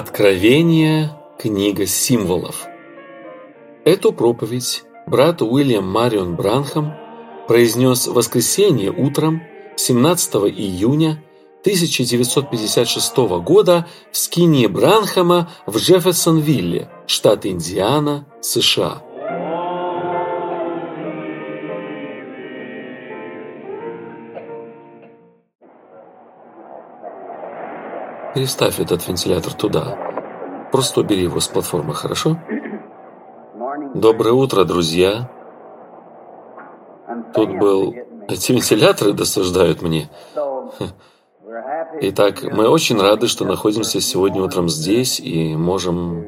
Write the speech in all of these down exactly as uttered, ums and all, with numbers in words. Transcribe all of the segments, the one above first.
Откровение, книга символов. Эту проповедь брат Уильям Марион Бранхам произнес в воскресенье утром семнадцатого июня тысяча девятьсот пятьдесят шестого года в скинии Бранхама в Джефферсонвилле, штат Индиана, США. Переставь этот вентилятор туда. Просто убери его с платформы, хорошо? Доброе утро, друзья. Тут был... Эти вентиляторы досаждают мне. Итак, мы очень рады, что находимся сегодня утром здесь и можем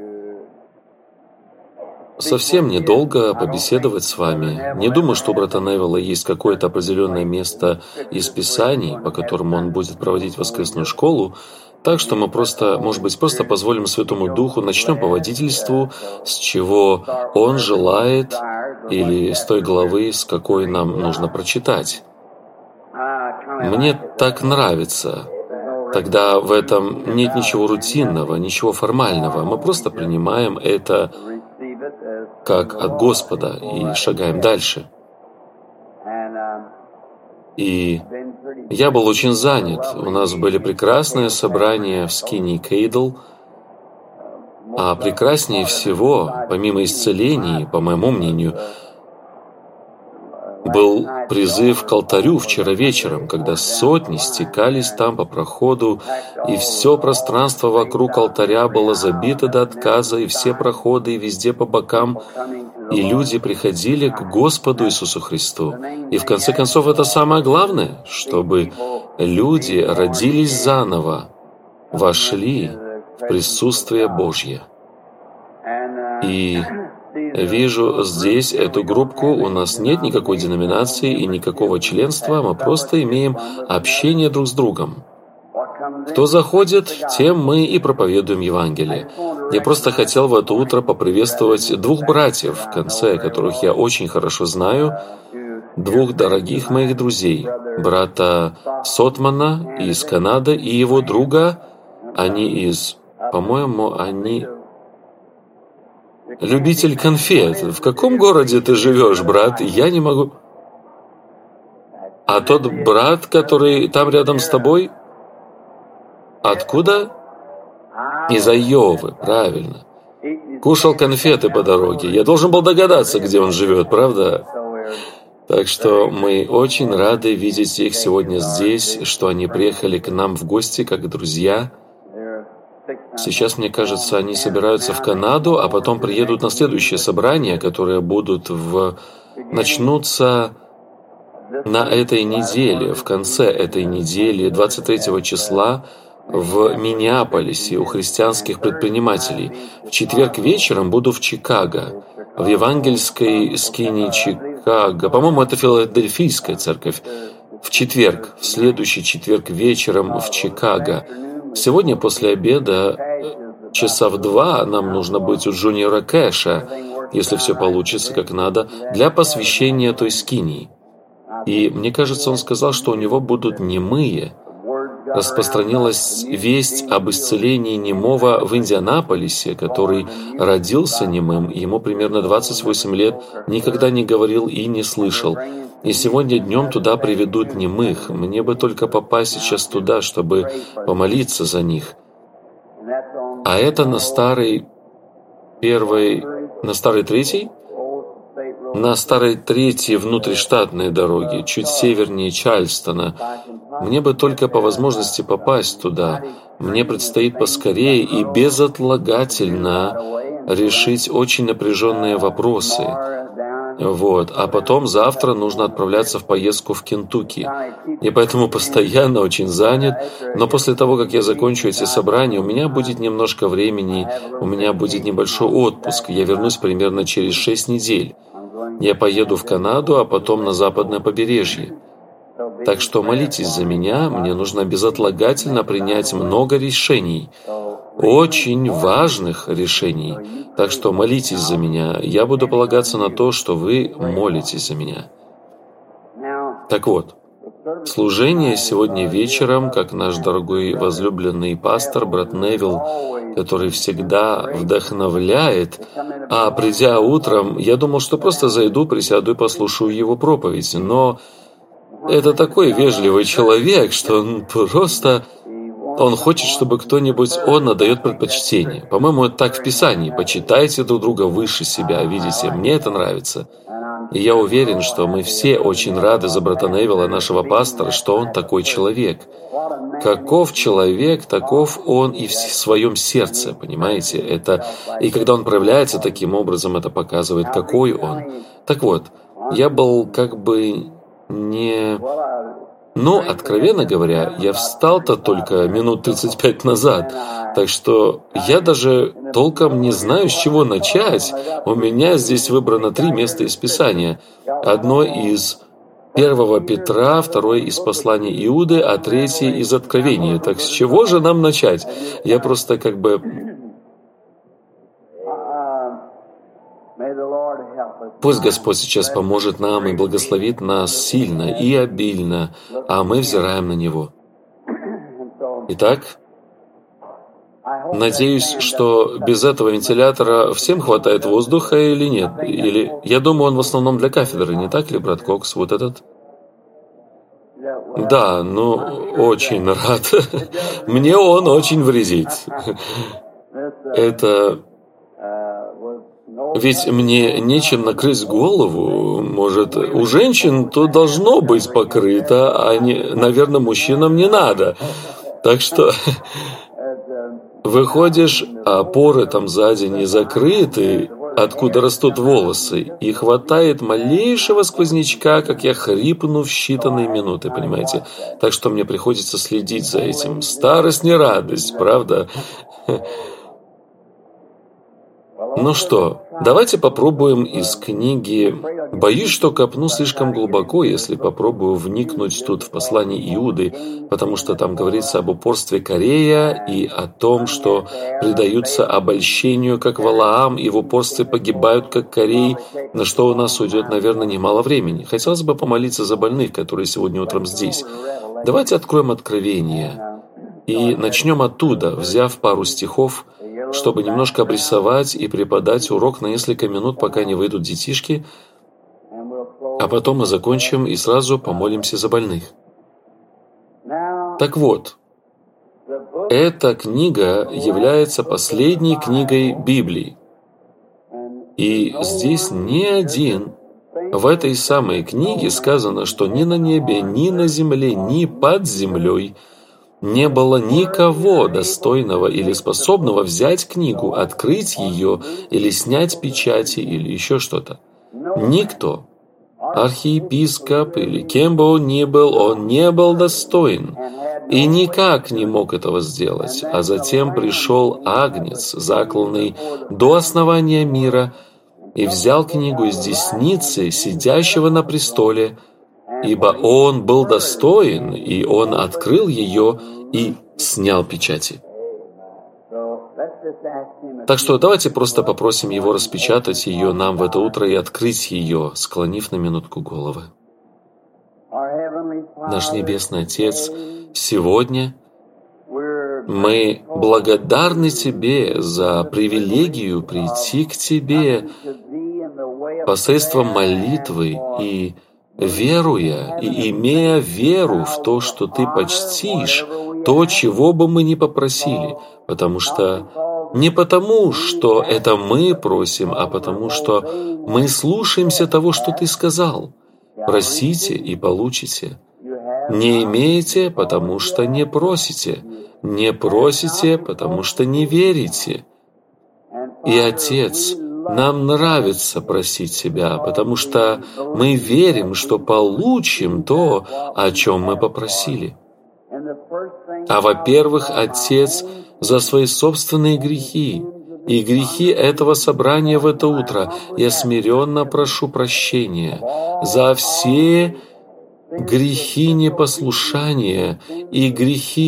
совсем недолго побеседовать с вами. Не думаю, что у брата Невилла есть какое-то определенное место из Писаний, по которому он будет проводить воскресную школу. Так что мы просто, может быть, просто позволим Святому Духу, начнем по водительству, с чего Он желает, или с той главы, с какой нам нужно прочитать. Мне так нравится. Тогда в этом нет ничего рутинного, ничего формального. Мы просто принимаем это как от Господа и шагаем дальше. И я был очень занят. У нас были прекрасные собрания в скинии Кейдл, а прекраснее всего, помимо исцелений, по моему мнению, был призыв к алтарю вчера вечером, когда сотни стекались там по проходу, и все пространство вокруг алтаря было забито до отказа, и все проходы, и везде по бокам, и люди приходили к Господу Иисусу Христу. И в конце концов это самое главное, чтобы люди родились заново, вошли в присутствие Божье. И вижу здесь эту группку, у нас нет никакой деноминации и никакого членства, мы просто имеем общение друг с другом. Кто заходит, тем мы и проповедуем Евангелие. Я просто хотел в это утро поприветствовать двух братьев, в конце которых я очень хорошо знаю, двух дорогих моих друзей, брата Сотмана из Канады и его друга, они из, по-моему, они... Любитель конфет. В каком городе ты живешь, брат? Я не могу... А тот брат, который там рядом с тобой? Откуда? Из Айовы, правильно. Кушал конфеты по дороге. Я должен был догадаться, где он живет, правда? Так что мы очень рады видеть их сегодня здесь, что они приехали к нам в гости как друзья. Сейчас, мне кажется, они собираются в Канаду, а потом приедут на следующее собрание, которые будут в... начнутся на этой неделе, в конце этой недели, двадцать третьего числа, в Миннеаполисе у христианских предпринимателей. В четверг вечером буду в Чикаго, в евангельской скинии Чикаго. По-моему, это филадельфийская церковь. В четверг, в следующий четверг вечером в Чикаго. Сегодня после обеда, часа в два, нам нужно быть у Джуниора Кэша, если все получится как надо, для посвящения той скинии. И мне кажется, он сказал, что у него будут немые. Распространилась весть об исцелении немого в Индианаполисе, который родился немым, ему примерно двадцать восемь лет, никогда не говорил и не слышал. И сегодня днем туда приведут немых. Мне бы только попасть сейчас туда, чтобы помолиться за них. А это на старой первой, на старой третьей? На старой третьей внутриштатной дороге, чуть севернее Чарльстона. Мне бы только по возможности попасть туда. Мне предстоит поскорее и безотлагательно решить очень напряженные вопросы. Вот. А потом завтра нужно отправляться в поездку в Кентукки. И поэтому постоянно очень занят. Но после того, как я закончу эти собрания, у меня будет немножко времени, у меня будет небольшой отпуск. Я вернусь примерно через шесть недель. Я поеду в Канаду, а потом на западное побережье. Так что молитесь за меня, мне нужно безотлагательно принять много решений, очень важных решений. Так что молитесь за меня, я буду полагаться на то, что вы молитесь за меня. Так вот, Служение сегодня вечером, как наш дорогой возлюбленный пастор брат Невилл, который всегда вдохновляет, а придя утром, я думал, что просто зайду, присяду и послушаю его проповедь, но это такой вежливый человек, что он просто... Он хочет, чтобы кто-нибудь, он отдает предпочтение. По-моему, это так в Писании. Почитайте друг друга выше себя, видите, мне это нравится. И я уверен, что мы все очень рады за брата Невилла, нашего пастора, что он такой человек. Каков человек, таков он и в своем сердце, понимаете? Это... И когда он проявляется таким образом, это показывает, какой он. Так вот, я был как бы не... Но, откровенно говоря, я встал-то только минут тридцать пять назад, так что я даже толком не знаю, с чего начать. У меня здесь выбрано три места из Писания. Одно из первого Петра, второе из послания Иуды, а третье из Откровения. Так с чего же нам начать? Я просто как бы... Пусть Господь сейчас поможет нам и благословит нас сильно и обильно, а мы взираем на Него. Итак, надеюсь, что без этого вентилятора всем хватает воздуха или нет? Или я думаю, он в основном для кафедры, не так ли, брат Кокс, вот этот? Да, ну, очень рад. Мне он очень вредит. Это... Ведь мне нечем накрыть голову. Может, у женщин то должно быть покрыто, а, не, наверное, мужчинам не надо. Так что выходишь, а поры там сзади не закрыты, откуда растут волосы, и хватает малейшего сквознячка, как я хрипну в считанные минуты, понимаете? Так что мне приходится следить за этим. Старость не радость, правда? Ну что, давайте попробуем из книги. Боюсь, что копну слишком глубоко, если попробую вникнуть тут в послание Иуды, потому что там говорится об упорстве Корея и о том, что предаются обольщению, как Валаам, и в упорстве погибают, как Корей, на что у нас уйдет, наверное, немало времени. Хотелось бы помолиться за больных, которые сегодня утром здесь. Давайте откроем Откровение и начнем оттуда, взяв пару стихов, чтобы немножко обрисовать и преподать урок на несколько минут, пока не выйдут детишки, а потом мы закончим и сразу помолимся за больных. Так вот, эта книга является последней книгой Библии. И здесь ни один, в этой самой книге сказано, что ни на небе, ни на земле, ни под землей не было никого достойного или способного взять книгу, открыть ее или снять печати или еще что-то. Никто. Архиепископ или кем бы он ни был, он не был достоин и никак не мог этого сделать. А затем пришел Агнец, закланный до основания мира, и взял книгу из десницы сидящего на престоле, ибо он был достоин, и он открыл ее и снял печати. Так что давайте просто попросим его распечатать ее нам в это утро и открыть ее, склонив на минутку головы. Наш Небесный Отец, сегодня мы благодарны Тебе за привилегию прийти к Тебе посредством молитвы и веруя и имея веру в то, что Ты почтишь то, чего бы мы ни попросили, потому что не потому, что это мы просим, а потому что мы слушаемся того, что Ты сказал. Просите и получите. Не имеете, потому что не просите. Не просите, потому что не верите. И, Отец, нам нравится просить Тебя, потому что мы верим, что получим то, о чем мы попросили. А во-первых, Отец, за свои собственные грехи и грехи этого собрания в это утро я смиренно прошу прощения за все грехи непослушания и грехи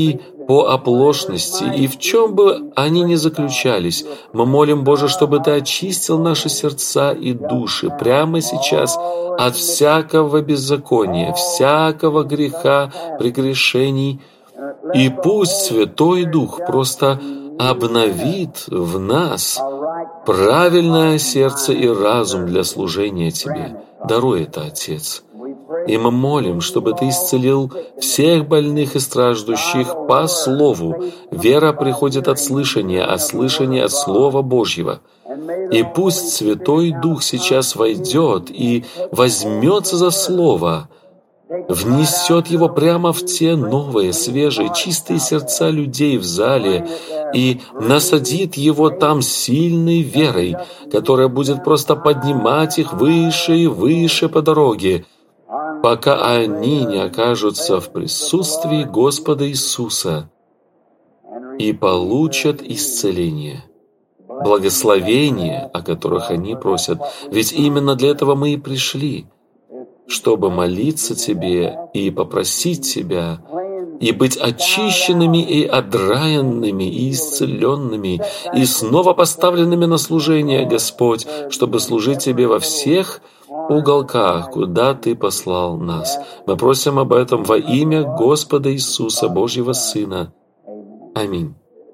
по оплошности, и в чем бы они ни заключались. Мы молим, Боже, чтобы Ты очистил наши сердца и души прямо сейчас от всякого беззакония, всякого греха, прегрешений. И пусть Святой Дух просто обновит в нас правильное сердце и разум для служения Тебе. Даруй это, Отец. И мы молим, чтобы Ты исцелил всех больных и страждущих по Слову. Вера приходит от слышания, а слышание от Слова Божьего. И пусть Святой Дух сейчас войдет и возьмется за Слово, внесет его прямо в те новые, свежие, чистые сердца людей в зале и насадит его там сильной верой, которая будет просто поднимать их выше и выше по дороге, пока они не окажутся в присутствии Господа Иисуса и получат исцеление, благословения, о которых они просят. Ведь именно для этого мы и пришли, чтобы молиться Тебе и попросить Тебя, и быть очищенными и одраенными, и исцеленными, и снова поставленными на служение, Господь, чтобы служить Тебе во всех уголках, куда Ты послал нас. Мы просим об этом во имя Господа Иисуса, Божьего Сына. Аминь.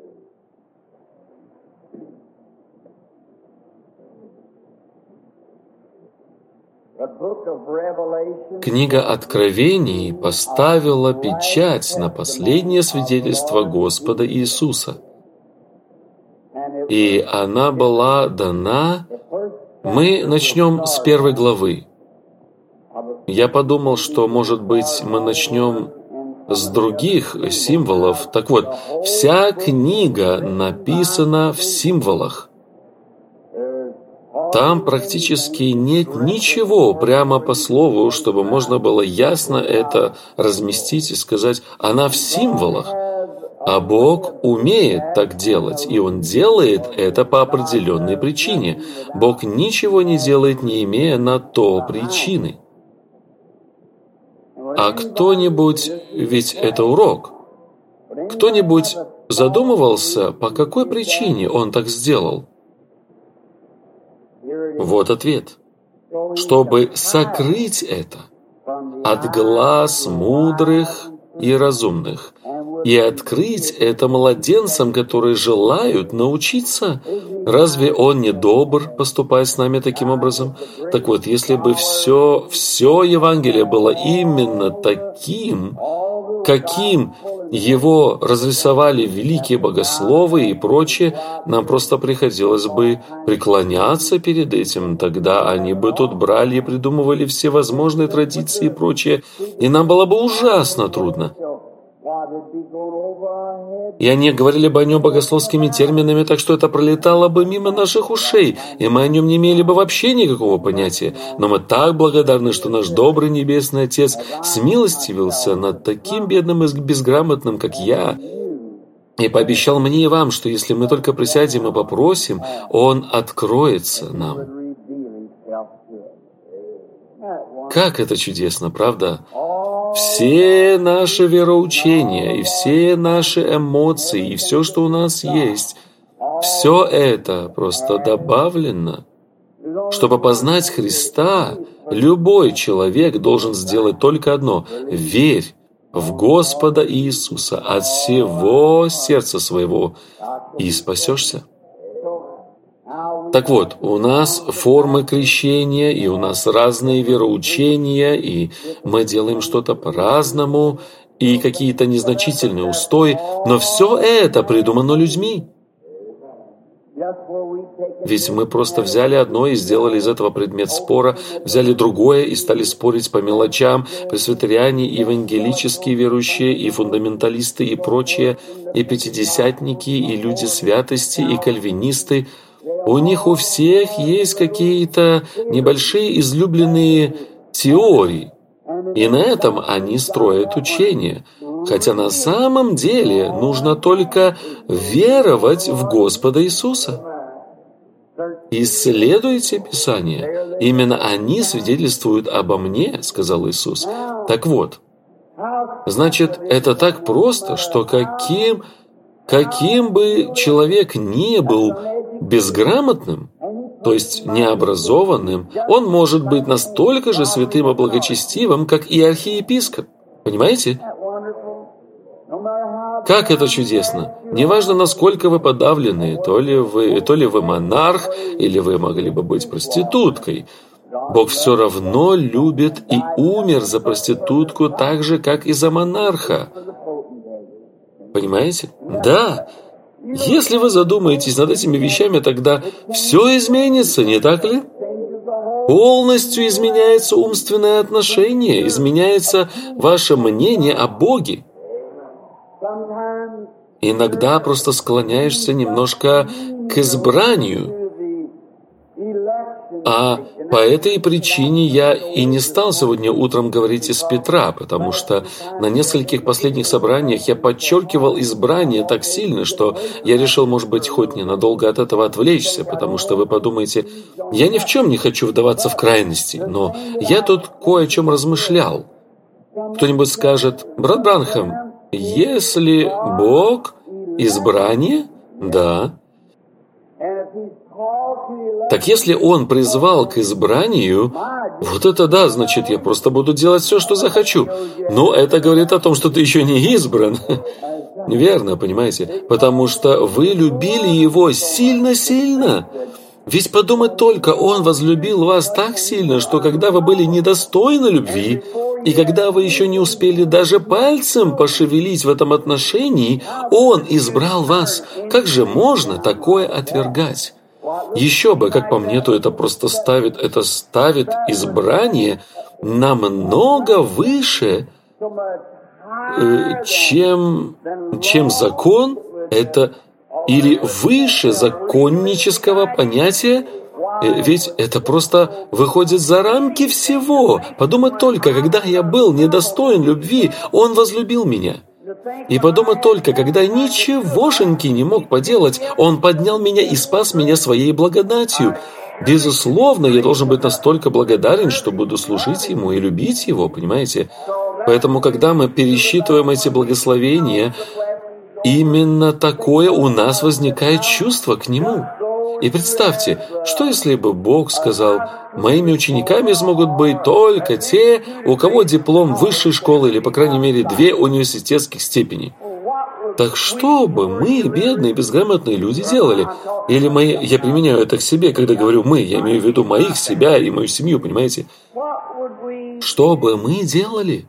Книга Откровений поставила печать на последнее свидетельство Господа Иисуса. И она была дана. Мы начнем с первой главы. Я подумал, что, может быть, мы начнем с других символов. Так вот, вся книга написана в символах. Там практически нет ничего прямо по слову, чтобы можно было ясно это разместить и сказать, она в символах. А Бог умеет так делать, и Он делает это по определенной причине. Бог ничего не делает, не имея на то причины. А кто-нибудь, ведь это урок, кто-нибудь задумывался, по какой причине Он так сделал? Вот ответ. Чтобы сокрыть это от глаз мудрых и разумных, и открыть это младенцам, которые желают научиться. Разве Он не добр, поступая с нами таким образом? Так вот, если бы все, все Евангелие было именно таким, каким его разрисовали великие богословы и прочее, нам просто приходилось бы преклоняться перед этим. Тогда они бы тут брали и придумывали все возможные традиции и прочее, и нам было бы ужасно трудно. И они говорили бы о нем богословскими терминами, так что это пролетало бы мимо наших ушей, и мы о нем не имели бы вообще никакого понятия. Но мы так благодарны, что наш добрый Небесный Отец смилостивился над таким бедным и безграмотным, как я, и пообещал мне и вам, что если мы только присядем и попросим, Он откроется нам. Как это чудесно, правда? Все наши вероучения, и все наши эмоции, и все, что у нас есть, все это просто добавлено. Чтобы познать Христа, любой человек должен сделать только одно – верь в Господа Иисуса от всего сердца своего, и спасешься. Так вот, у нас формы крещения, и у нас разные вероучения, и мы делаем что-то по-разному, и какие-то незначительные устои, но все это придумано людьми. Ведь мы просто взяли одно и сделали из этого предмет спора, взяли другое и стали спорить по мелочам. Пресвитериане, евангелические верующие, и фундаменталисты, и прочие, и пятидесятники, и люди святости, и кальвинисты. У них у всех есть какие-то небольшие излюбленные теории, и на этом они строят учение. Хотя на самом деле нужно только веровать в Господа Иисуса. «Исследуйте Писание. Именно они свидетельствуют обо мне», — сказал Иисус. Так вот, Значит, это так просто, что каким, каким бы человек ни был безграмотным, то есть необразованным, он может быть настолько же святым и благочестивым, как и архиепископ. Понимаете? Как это чудесно! Неважно, насколько вы подавлены, то ли вы, то ли вы монарх, или вы могли бы быть проституткой. Бог все равно любит и умер за проститутку так же, как и за монарха. Понимаете? Да. Если вы задумаетесь над этими вещами, тогда все изменится, не так ли? Полностью изменяется умственное отношение, изменяется ваше мнение о Боге. Иногда просто склоняешься немножко к избранию. А по этой причине я и не стал сегодня утром говорить из Петра, потому что на нескольких последних собраниях я подчеркивал избрание так сильно, что я решил, может быть, хоть ненадолго от этого отвлечься, потому что вы подумаете, я ни в чем не хочу вдаваться в крайности, но я тут кое о чем размышлял. Кто-нибудь скажет, брат Бранхам, если Бог избрание, да. Так если Он призвал к избранию, вот это да, значит, я просто буду делать все, что захочу. Но это говорит о том, что ты еще не избран. Верно, понимаете? Потому что вы любили Его сильно-сильно. Ведь подумать только, Он возлюбил вас так сильно, что когда вы были недостойны любви, и когда вы еще не успели даже пальцем пошевелить в этом отношении, Он избрал вас. Как же можно такое отвергать? Еще бы, как по мне, то это просто ставит, это ставит избрание намного выше, чем, чем закон, это или выше законнического понятия, ведь это просто выходит за рамки всего. Подумать только, когда я был недостоин любви, Он возлюбил меня. И подумать только, когда ничегошеньки не мог поделать, Он поднял меня и спас меня Своей благодатью. Безусловно, я должен быть настолько благодарен, что буду служить Ему и любить Его, понимаете? Поэтому, когда мы пересчитываем эти благословения, именно такое у нас возникает чувство к Нему. И представьте, что если бы Бог сказал, «Моими учениками смогут быть только те, у кого диплом высшей школы или, по крайней мере, две университетских степени». Так что бы мы, бедные, безграмотные люди, делали? Или мы, я применяю это к себе, когда говорю «мы», я имею в виду моих, себя и мою семью, понимаете? Что бы мы делали?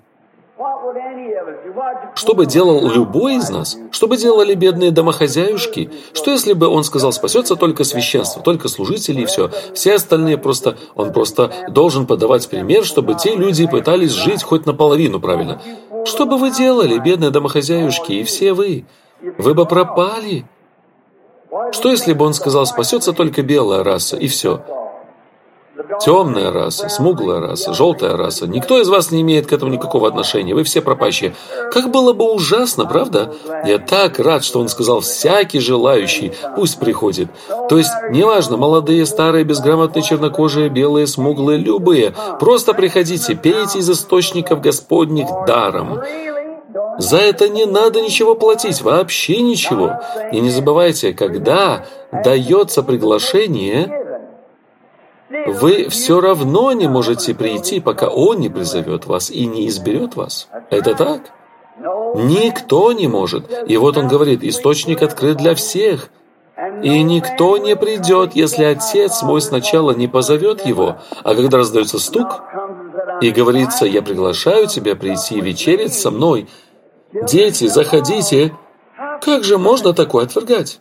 Что бы делал любой из нас? Что бы делали бедные домохозяюшки? Что если бы он сказал, спасется только священство, только служители и все? Все остальные просто... Он просто должен подавать пример, чтобы те люди пытались жить хоть наполовину правильно. Что бы вы делали, бедные домохозяюшки, и все вы? Вы бы пропали. Что если бы он сказал, спасется только белая раса, и все? Темная раса, смуглая раса, желтая раса. Никто из вас не имеет к этому никакого отношения. Вы все пропащие. Как было бы ужасно, правда? Я так рад, что он сказал, всякий желающий, пусть приходит. То есть, неважно, молодые, старые, безграмотные, чернокожие, белые, смуглые, любые. Просто приходите, пейте из источников Господних даром. За это не надо ничего платить, вообще ничего. И не забывайте, когда дается приглашение, вы все равно не можете прийти, пока Он не призовет вас и не изберет вас. Это так? Никто не может. И вот Он говорит, источник открыт для всех. И никто не придет, если Отец мой сначала не позовет его. А когда раздается стук, и говорится, я приглашаю тебя прийти и вечерять со мной, дети, заходите, как же можно такое отвергать?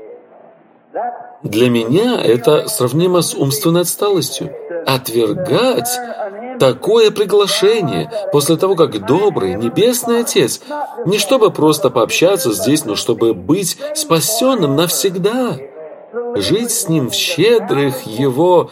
Для меня это сравнимо с умственной отсталостью. Отвергать такое приглашение после того, как добрый Небесный Отец, не чтобы просто пообщаться здесь, но чтобы быть спасенным навсегда, жить с Ним в щедрых Его,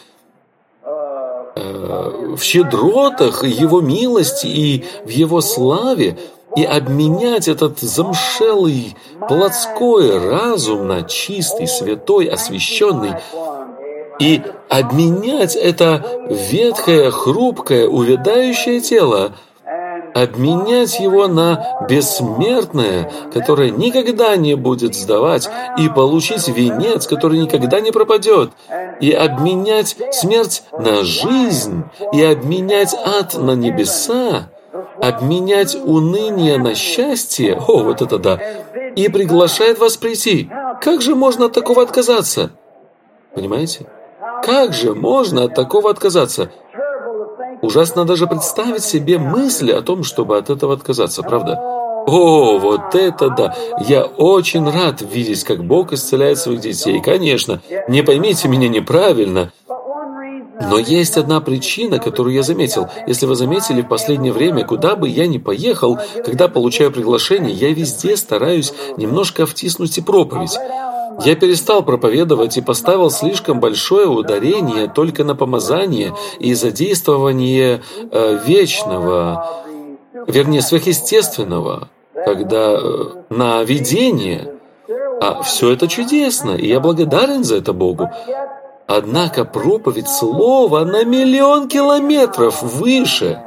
э, в щедротах Его милости и в Его славе, и обменять этот замшелый, плотской разум на чистый, святой, освященный, и обменять это ветхое, хрупкое, увядающее тело обменять его на бессмертное, которое никогда не будет сдавать, и получить венец, который никогда не пропадет, и обменять смерть на жизнь, и обменять ад на небеса, обменять уныние на счастье, о, вот это да, и приглашает вас прийти. Как же можно от такого отказаться? Понимаете? Как же можно от такого отказаться? Ужасно даже представить себе мысли о том, чтобы от этого отказаться, правда? О, вот это да! Я очень рад видеть, как Бог исцеляет своих детей. Конечно, не поймите меня неправильно, но есть одна причина, которую я заметил. Если вы заметили, в последнее время, куда бы я ни поехал, когда получаю приглашение, я везде стараюсь немножко втиснуть и проповедь. Я перестал проповедовать и поставил слишком большое ударение только на помазание и задействование э, вечного, вернее, сверхъестественного, когда э, на видение. А все это чудесно, и я благодарен за это Богу. Однако проповедь слова на миллион километров выше,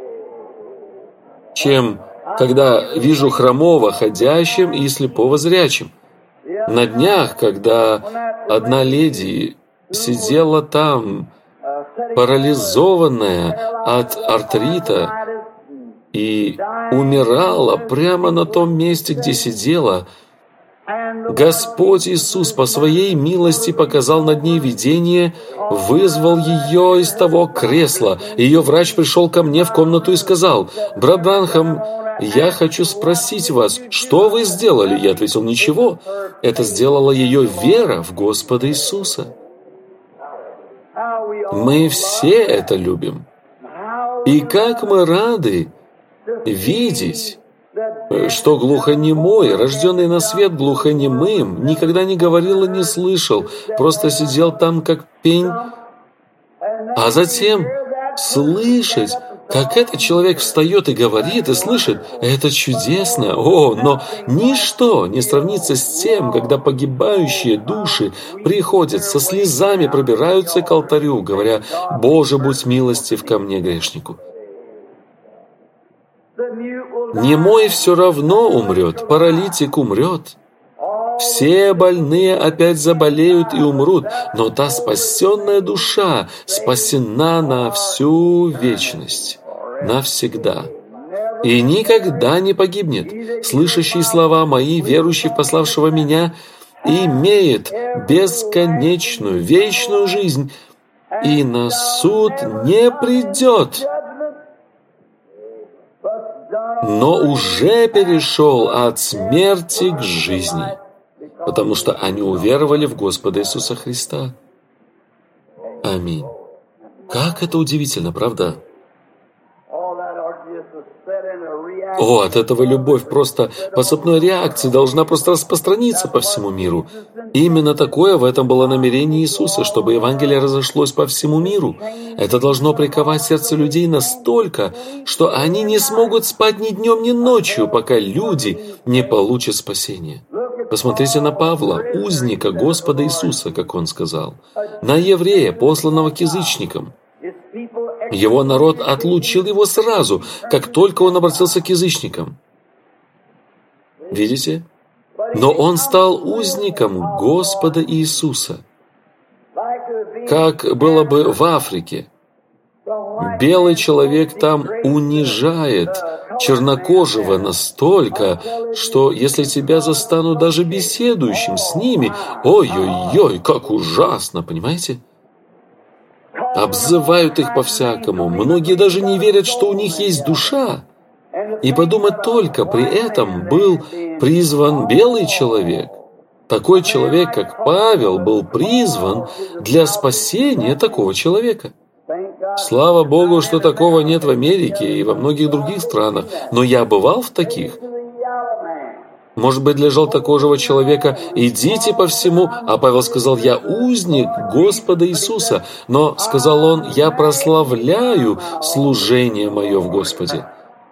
чем когда вижу хромого ходящим и слепого зрячим. На днях, когда одна леди сидела там, парализованная от артрита, и умирала прямо на том месте, где сидела, Господь Иисус по Своей милости показал над ней видение, вызвал ее из того кресла. Ее врач пришел ко мне в комнату и сказал: «Брат Бранхам, я хочу спросить вас, что вы сделали?» Я ответил: «Ничего. Это сделала ее вера в Господа Иисуса». Мы все это любим. И как мы рады видеть, что глухонемой, рожденный на свет глухонемым, никогда не говорил и не слышал, просто сидел там как пень, а затем слышать, как этот человек встает и говорит, и слышит, это чудесно. О, но ничто не сравнится с тем, когда погибающие души приходят, со слезами пробираются к алтарю, говоря: «Боже, будь милостив ко мне, грешнику». Немой все равно умрет, паралитик умрет. Все больные опять заболеют и умрут, но та спасенная душа спасена на всю вечность, навсегда. И никогда не погибнет. Слышащий слова мои, верующий в пославшего меня, имеет бесконечную, вечную жизнь, и на суд не придет, но уже перешел от смерти к жизни, потому что они уверовали в Господа Иисуса Христа. Аминь. Как это удивительно, правда? О, от этого любовь просто по цепной реакции должна просто распространиться по всему миру. Именно такое в этом было намерение Иисуса, чтобы Евангелие разошлось по всему миру. Это должно приковать сердце людей настолько, что они не смогут спать ни днем, ни ночью, пока люди не получат спасение. Посмотрите на Павла, узника Господа Иисуса, как он сказал, на еврея, посланного к язычникам. Его народ отлучил его сразу, как только он обратился к язычникам. Видите? Но он стал узником Господа Иисуса. Как было бы в Африке. Белый человек там унижает чернокожего настолько, что если тебя застанут даже беседующим с ними, ой-ой-ой, как ужасно, понимаете? Обзывают их по-всякому. Многие даже не верят, что у них есть душа. И подумать только, при этом был призван белый человек. Такой человек, как Павел, был призван для спасения такого человека. Слава Богу, что такого нет в Америке и во многих других странах, но я бывал в таких. Может быть, для желтокожего человека идите по всему, а Павел сказал: я узник Господа Иисуса, но, сказал он, я прославляю служение мое в Господе.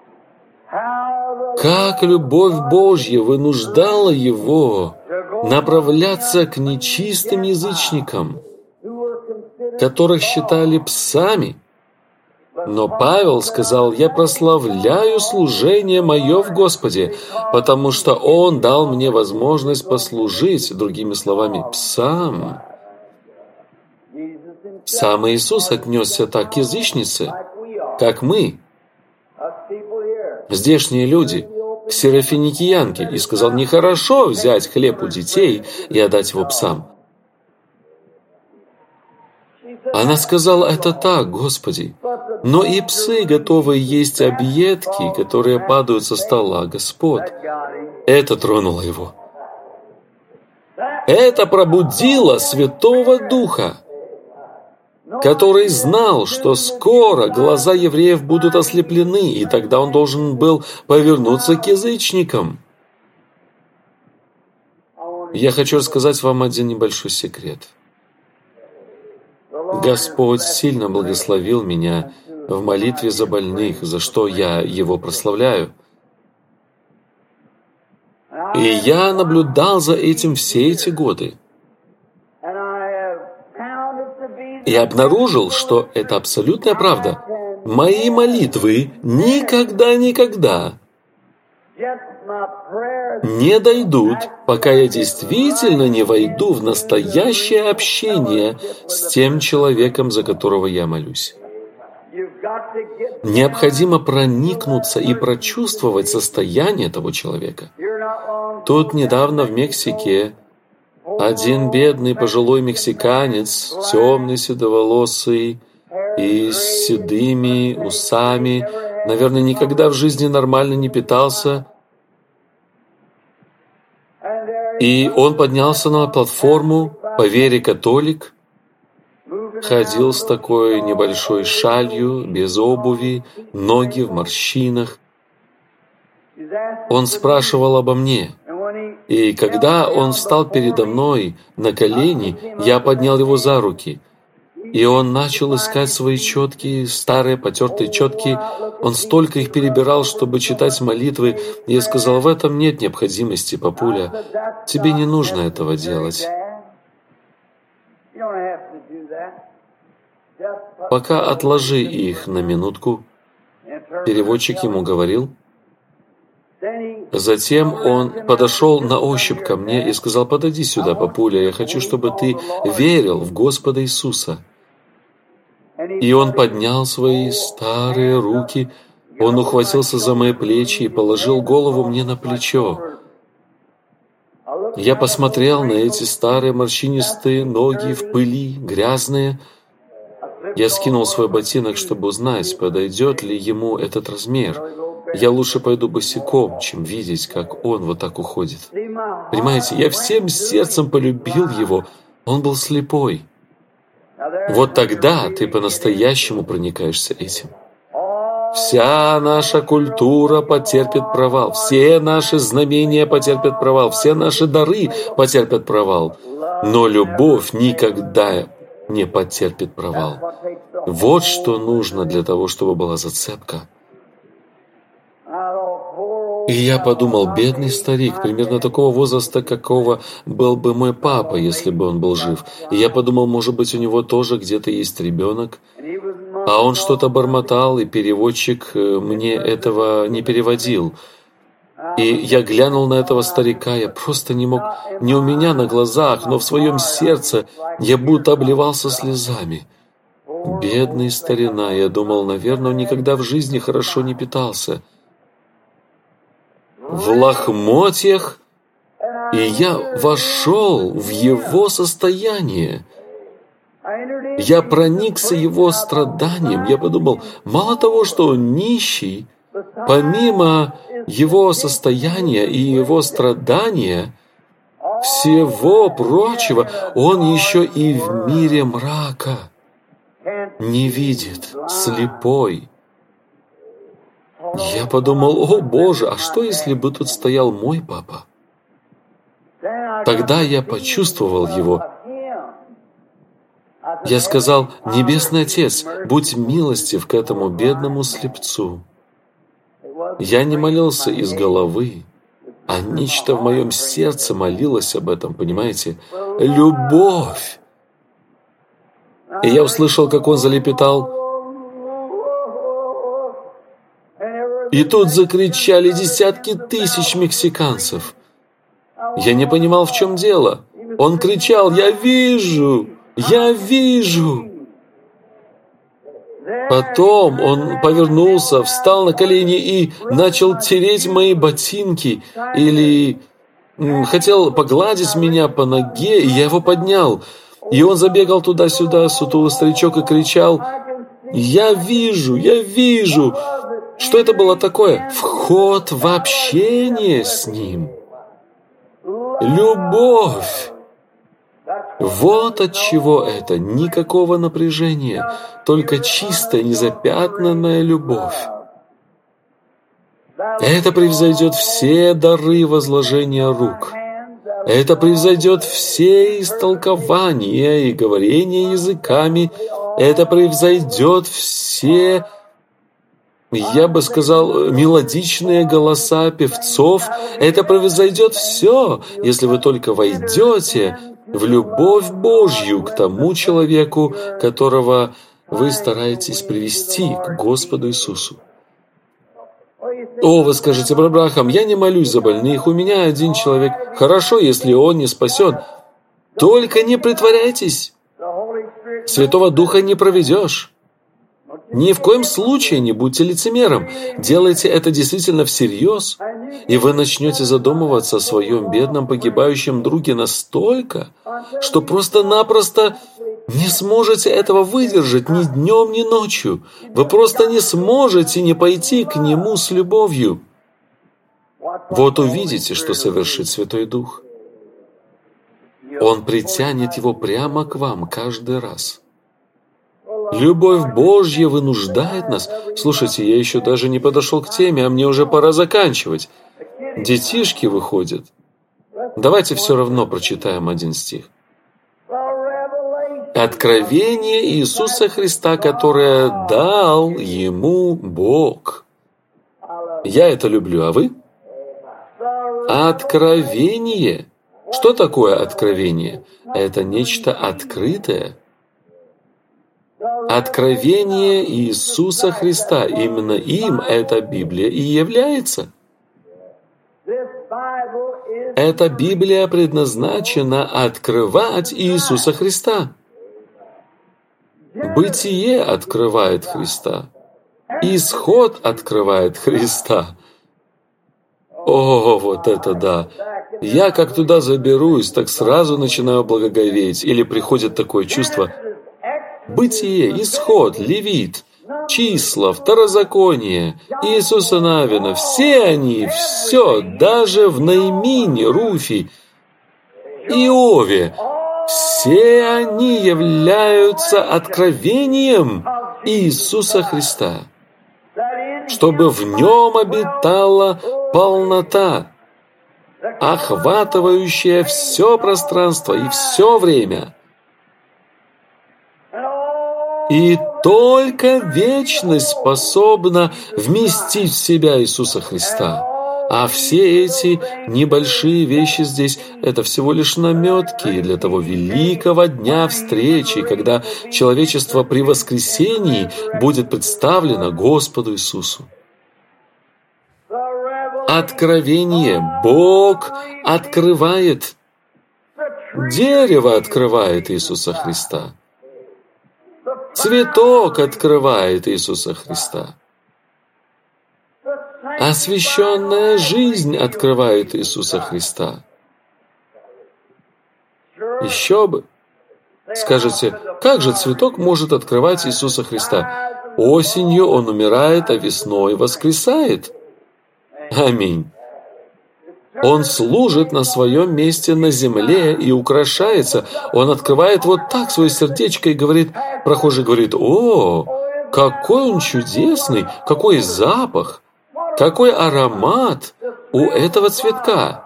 Как любовь Божья вынуждала его направляться к нечистым язычникам, которых считали псами, Но Павел сказал: «Я прославляю служение мое в Господе, потому что Он дал мне возможность послужить». Другими словами, псам. Сам Иисус отнесся так к язычнице, как мы, здешние люди, к серафиникиянке, и сказал: «Нехорошо взять хлеб у детей и отдать его псам». Она сказала: «Это так, Господи, но и псы готовы есть объедки, которые падают со стола Господ». Это тронуло его. Это пробудило Святого Духа, который знал, что скоро глаза евреев будут ослеплены, и тогда он должен был повернуться к язычникам. Я хочу рассказать вам один небольшой секрет. Господь сильно благословил меня в молитве за больных, за что я Его прославляю. И я наблюдал за этим все эти годы. И обнаружил, что это абсолютная правда. Мои молитвы никогда-никогда не дойдут, пока я действительно не войду в настоящее общение с тем человеком, за которого я молюсь. Необходимо проникнуться и прочувствовать состояние того человека. Тут недавно в Мексике один бедный пожилой мексиканец, темный, седоволосый и с седыми усами, наверное, никогда в жизни нормально не питался. И он поднялся на платформу, по вере католик, ходил с такой небольшой шалью, без обуви, ноги в морщинах. Он спрашивал обо мне. И когда он встал передо мной на колени, я поднял его за руки. И он начал искать свои четки, старые потертые четки. Он столько их перебирал, чтобы читать молитвы. И я сказал: «В этом нет необходимости, папуля. Тебе не нужно этого делать. Пока отложи их на минутку». Переводчик ему говорил. Затем он подошел на ощупь ко мне и сказал: «Подойди сюда, папуля, я хочу, чтобы ты верил в Господа Иисуса». И он поднял свои старые руки, он ухватился за мои плечи и положил голову мне на плечо. Я посмотрел на эти старые морщинистые ноги в пыли, грязные. Я скинул свой ботинок, чтобы узнать, подойдет ли ему этот размер. Я лучше пойду босиком, чем видеть, как он вот так уходит. Понимаете, я всем сердцем полюбил его. Он был слепой. Вот тогда ты по-настоящему проникаешься этим. Вся наша культура потерпит провал, все наши знамения потерпят провал, все наши дары потерпят провал. Но любовь никогда не потерпит провал. Вот что нужно для того, чтобы была зацепка. И я подумал: бедный старик, примерно такого возраста, какого был бы мой папа, если бы он был жив. И я подумал, может быть, у него тоже где-то есть ребенок. А он что-то бормотал, и переводчик мне этого не переводил. И я глянул на этого старика, я просто не мог, не у меня на глазах, но в своем сердце я будто обливался слезами. Бедный старина, я думал, наверное, он никогда в жизни хорошо не питался. В лохмотьях, и я вошел в его состояние. Я проникся его страданием. Я подумал, мало того, что он нищий, помимо его состояния и его страдания, всего прочего, он еще и в мире мрака не видит, слепой. Я подумал: о Боже, а что, если бы тут стоял мой папа? Тогда я почувствовал его. Я сказал: Небесный Отец, будь милостив к этому бедному слепцу. Я не молился из головы, а нечто в моем сердце молилось об этом, понимаете? Любовь! И я услышал, как он залепетал: И тут закричали десятки тысяч мексиканцев. Я не понимал, в чем дело. Он кричал: «Я вижу! Я вижу!» Потом он повернулся, встал на колени и начал тереть мои ботинки, или хотел погладить меня по ноге, и я его поднял. И он забегал туда-сюда, сутулый старичок, и кричал: «Я вижу! Я вижу!» Что это было такое? Вход в общение с ним. Любовь. Вот от чего это. Никакого напряжения, только чистая, незапятнанная любовь. Это превзойдет все дары возложения рук. Это превзойдет все истолкования и говорения языками. Это превзойдет все, я бы сказал, мелодичные голоса певцов. Это превзойдет все, если вы только войдете в любовь Божью к тому человеку, которого вы стараетесь привести к Господу Иисусу. О, вы скажете: брат Брахам, я не молюсь за больных, у меня один человек. Хорошо, если он не спасен. Только не притворяйтесь. Святого Духа не проведешь. Ни в коем случае не будьте лицемером. Делайте это действительно всерьез, и вы начнете задумываться о своем бедном погибающем друге настолько, что просто-напросто не сможете этого выдержать ни днем, ни ночью. Вы просто не сможете не пойти к нему с любовью. Вот увидите, что совершит Святой Дух. Он притянет его прямо к вам каждый раз. Любовь Божья вынуждает нас. Слушайте, я еще даже не подошел к теме, а мне уже пора заканчивать. Детишки выходят. Давайте все равно прочитаем один стих. Откровение Иисуса Христа, которое дал ему Бог. Я это люблю, а вы? Откровение. Что такое откровение? Это нечто открытое. Откровение Иисуса Христа. Именно им эта Библия и является. Эта Библия предназначена открывать Иисуса Христа. Бытие открывает Христа. Исход открывает Христа. О, вот это да! Я как туда заберусь, так сразу начинаю благоговеть. Или приходит такое чувство: Бытие, Исход, Левит, Числа, Второзаконие, Иисуса Навина, все они, все, даже в Наимине, Руфи, Иове, все они являются откровением Иисуса Христа, чтобы в нем обитала полнота, охватывающая все пространство и все время. И только вечность способна вместить в себя Иисуса Христа. А все эти небольшие вещи здесь — это всего лишь наметки для того великого дня встречи, когда человечество при воскресении будет представлено Господу Иисусу. Откровение. Бог открывает. Дерево открывает Иисуса Христа. Цветок открывает Иисуса Христа. Освященная жизнь открывает Иисуса Христа. Еще бы. Скажете, как же цветок может открывать Иисуса Христа? Осенью он умирает, а весной воскресает. Аминь. Он служит на своем месте на земле и украшается. Он открывает вот так свое сердечко и говорит, прохожий говорит: «О, какой он чудесный, какой запах, какой аромат у этого цветка».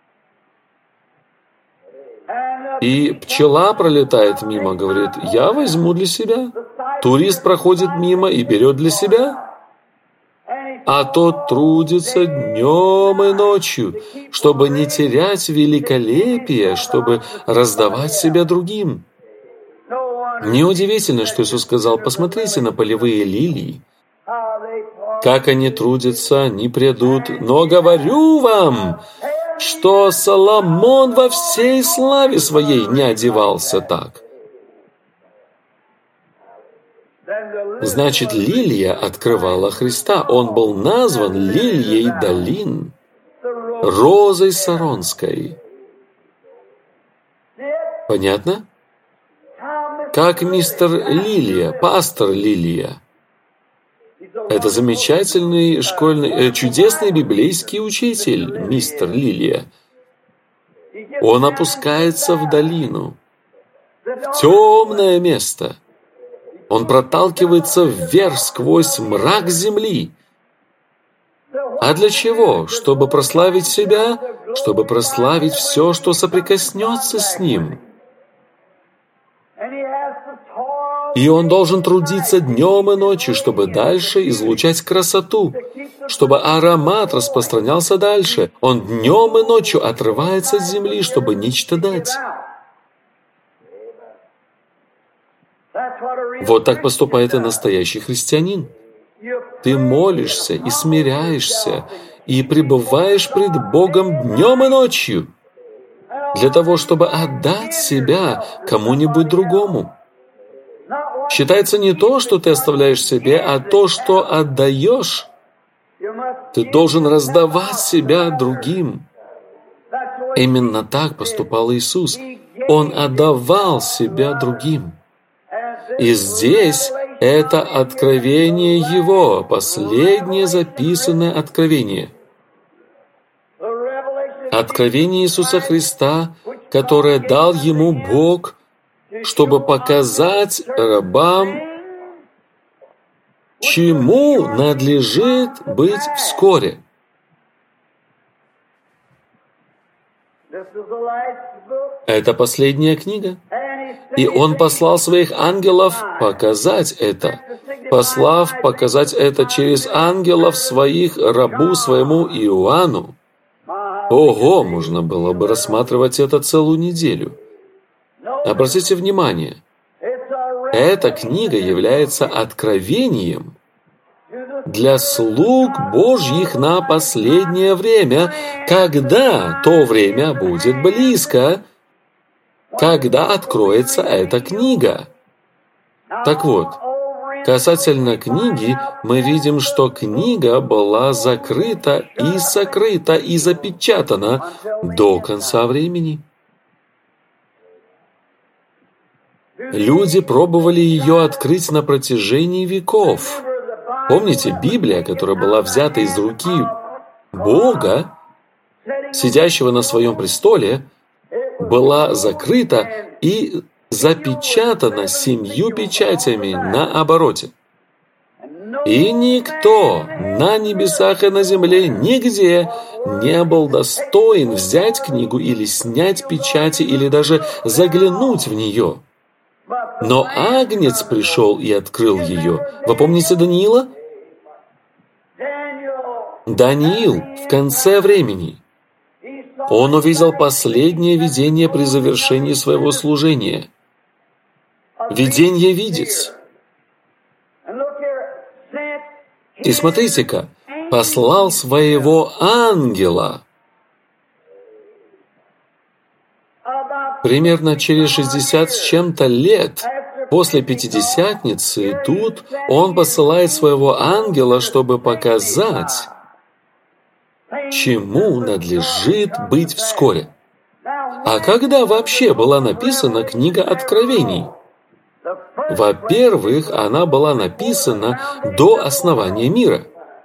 И пчела пролетает мимо, говорит: «Я возьму для себя». Турист проходит мимо и берет для себя. А тот трудится днем и ночью, чтобы не терять великолепие, чтобы раздавать себя другим. Неудивительно, что Иисус сказал: посмотрите на полевые лилии. как они трудятся, не придут. Но говорю вам, что Соломон во всей славе своей не одевался так. Значит, лилия открывала Христа. Он был назван лилией долин, розой Саронской. Понятно? Как мистер Лилия, пастор Лилия. Это замечательный школьный, э, чудесный библейский учитель, мистер Лилия. Он опускается в долину, в темное место. Он проталкивается вверх сквозь мрак земли. А для чего? Чтобы прославить себя, чтобы прославить все, что соприкоснется с ним. И он должен трудиться днем и ночью, чтобы дальше излучать красоту, чтобы аромат распространялся дальше. Он днем и ночью отрывается от земли, чтобы нечто дать. Вот так поступает и настоящий христианин. Ты молишься и смиряешься, и пребываешь пред Богом днем и ночью, для того, чтобы отдать себя кому-нибудь другому. Считается не то, что ты оставляешь себе, а то, что отдаешь. Ты должен раздавать себя другим. Именно так поступал Иисус. Он отдавал себя другим. И здесь это откровение Его, последнее записанное откровение. Откровение Иисуса Христа, которое дал Ему Бог, чтобы показать рабам, чему надлежит быть вскоре. Это последняя книга. И Он послал своих ангелов показать это, послав показать это через ангелов своих рабу своему Иоанну. Ого, можно было бы рассматривать это целую неделю. Обратите внимание, эта книга является откровением для слуг Божьих на последнее время, когда то время будет близко, когда откроется эта книга. Так вот, касательно книги, мы видим, что книга была закрыта и сокрыта и запечатана до конца времени. Люди пробовали ее открыть на протяжении веков. Помните, Библия, которая была взята из руки Бога, сидящего на своем престоле, была закрыта и запечатана семью печатями на обороте. И никто на небесах и на земле нигде не был достоин взять книгу или снять печати, или даже заглянуть в нее. Но Агнец пришел и открыл ее. Вы помните Даниила? Даниил в конце времени. Он увидел последнее видение при завершении своего служения. Видение видец. И смотрите-ка, послал своего ангела. Примерно через шестьдесят с чем-то лет после Пятидесятницы тут он посылает своего ангела, чтобы показать, чему надлежит быть вскоре. А когда вообще была написана книга Откровений? Во-первых, она была написана до основания мира.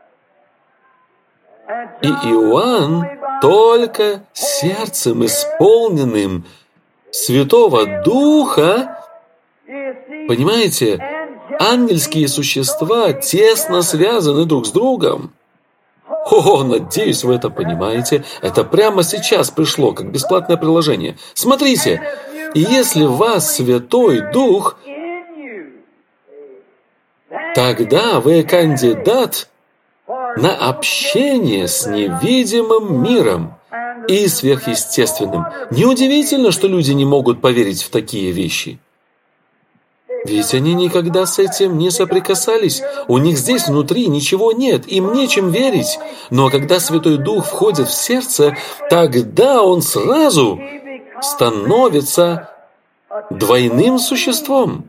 И Иоанн только сердцем исполненным Святого Духа, понимаете, ангельские существа тесно связаны друг с другом. О, надеюсь, вы это понимаете. Это прямо сейчас пришло, как бесплатное приложение. Смотрите, и если в вас Святой Дух, тогда вы кандидат на общение с невидимым миром и сверхъестественным. Неудивительно, что люди не могут поверить в такие вещи. Ведь они никогда с этим не соприкасались. У них здесь внутри ничего нет, им нечем верить. Но когда Святой Дух входит в сердце, тогда он сразу становится двойным существом.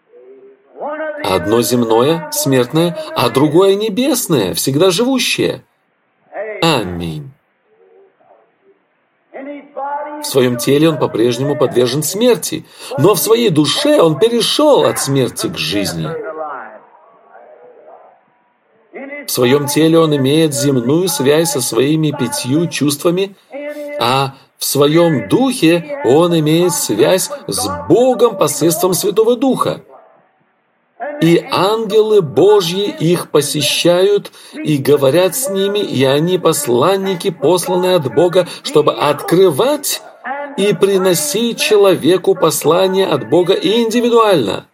Одно земное, смертное, а другое небесное, всегда живущее. Аминь. В своем теле он по-прежнему подвержен смерти, но в своей душе он перешел от смерти к жизни. В своем теле он имеет земную связь со своими пятью чувствами, а в своем духе он имеет связь с Богом посредством Святого Духа. И ангелы Божьи их посещают и говорят с ними, и они посланники, посланные от Бога, чтобы открывать и приносить человеку послание от Бога индивидуально.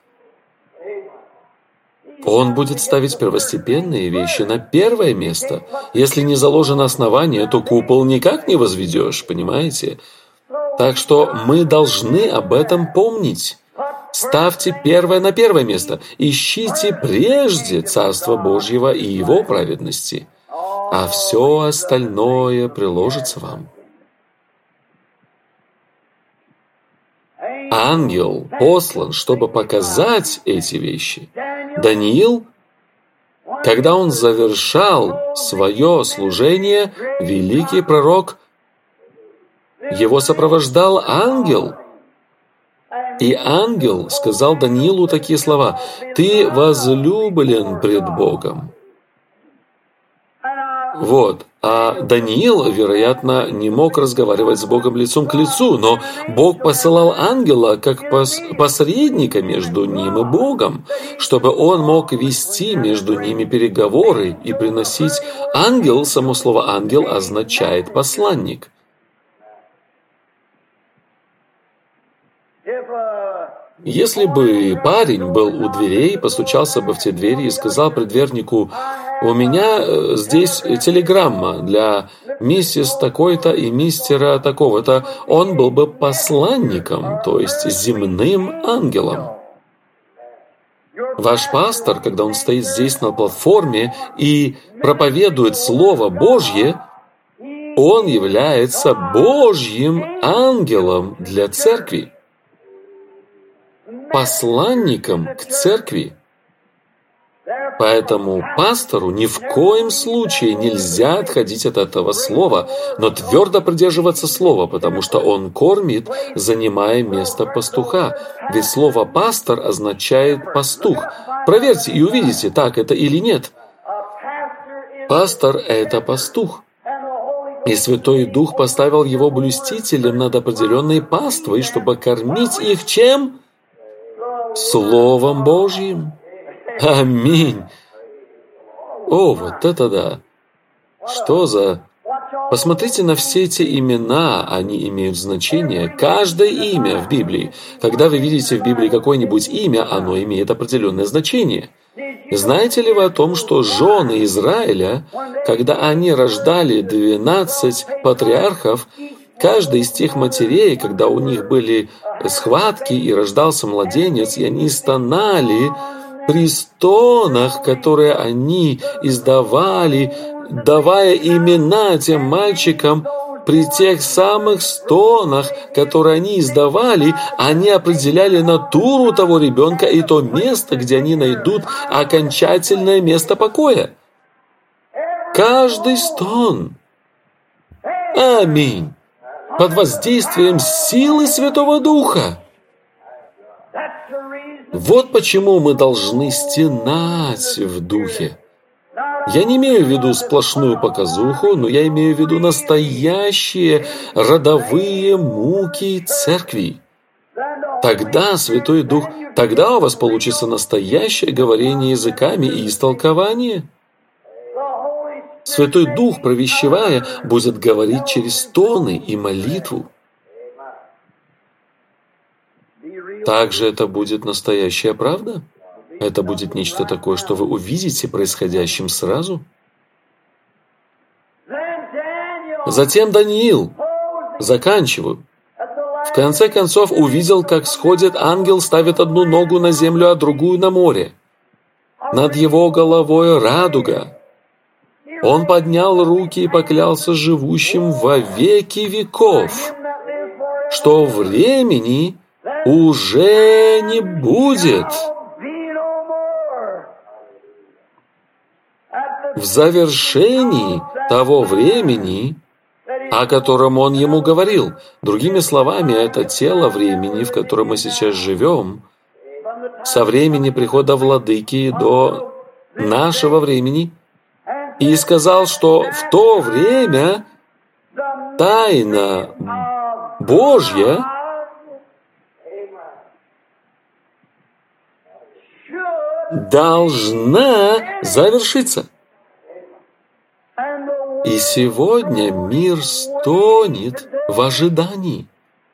Он будет ставить первостепенные вещи на первое место. Если не заложено основание, то купол никак не возведешь, понимаете? Так что мы должны об этом помнить. Ставьте первое на первое место. Ищите прежде Царство Божьего и Его праведности, а все остальное приложится вам. Ангел послан, чтобы показать эти вещи. Даниил, когда он завершал свое служение, великий пророк, его сопровождал ангел. И ангел сказал Даниилу такие слова: «Ты возлюблен пред Богом». Вот. А Даниил, вероятно, не мог разговаривать с Богом лицом к лицу, но Бог посылал ангела как пос посредника между ним и Богом, чтобы он мог вести между ними переговоры и приносить. Ангел, само слово «ангел» означает «посланник». Если бы парень был у дверей, постучался бы в те двери и сказал предвернику: «У меня здесь телеграмма для миссис такой-то и мистера такого-то», он был бы посланником, то есть земным ангелом. Ваш пастор, когда он стоит здесь на платформе и проповедует Слово Божье, он является Божьим ангелом для церкви, посланником к церкви. Поэтому пастору ни в коем случае нельзя отходить от этого слова, но твердо придерживаться слова, потому что он кормит, занимая место пастуха. Ведь слово «пастор» означает «пастух». Проверьте и увидите, так это или нет. Пастор – это пастух. И Святой Дух поставил его блюстителем над определенной паствой, чтобы кормить их чем? Словом Божьим. Аминь. О, вот это да. Что за... Посмотрите на все эти имена, они имеют значение. Каждое имя в Библии. Когда вы видите в Библии какое-нибудь имя, оно имеет определенное значение. Знаете ли вы о том, что жены Израиля, когда они рождали двенадцать патриархов, каждый из тех матерей, когда у них были схватки и рождался младенец, и они стонали при стонах, которые они издавали, давая имена тем мальчикам, при тех самых стонах, которые они издавали, они определяли натуру того ребенка и то место, где они найдут окончательное место покоя. Каждый стон. Аминь. Под воздействием силы Святого Духа. Вот почему мы должны стенать в Духе. Я не имею в виду сплошную показуху, но я имею в виду настоящие родовые муки церкви. Тогда Святой Дух, тогда у вас получится настоящее говорение языками и истолкование. Святой Дух, провещевая, будет говорить через стоны и молитву. Также это будет настоящая правда? Это будет нечто такое, что вы увидите происходящим сразу? Затем Даниил. Заканчиваю. В конце концов увидел, как сходит ангел, ставит одну ногу на землю, а другую на море. Над его головой радуга. Он поднял руки и поклялся живущим во веки веков, что времени уже не будет. В завершении того времени, о котором он ему говорил, другими словами, это тело времени, в котором мы сейчас живем, со времени прихода владыки до нашего времени, и сказал, что в то время тайна Божья должна завершиться. И сегодня мир стонет в ожидании.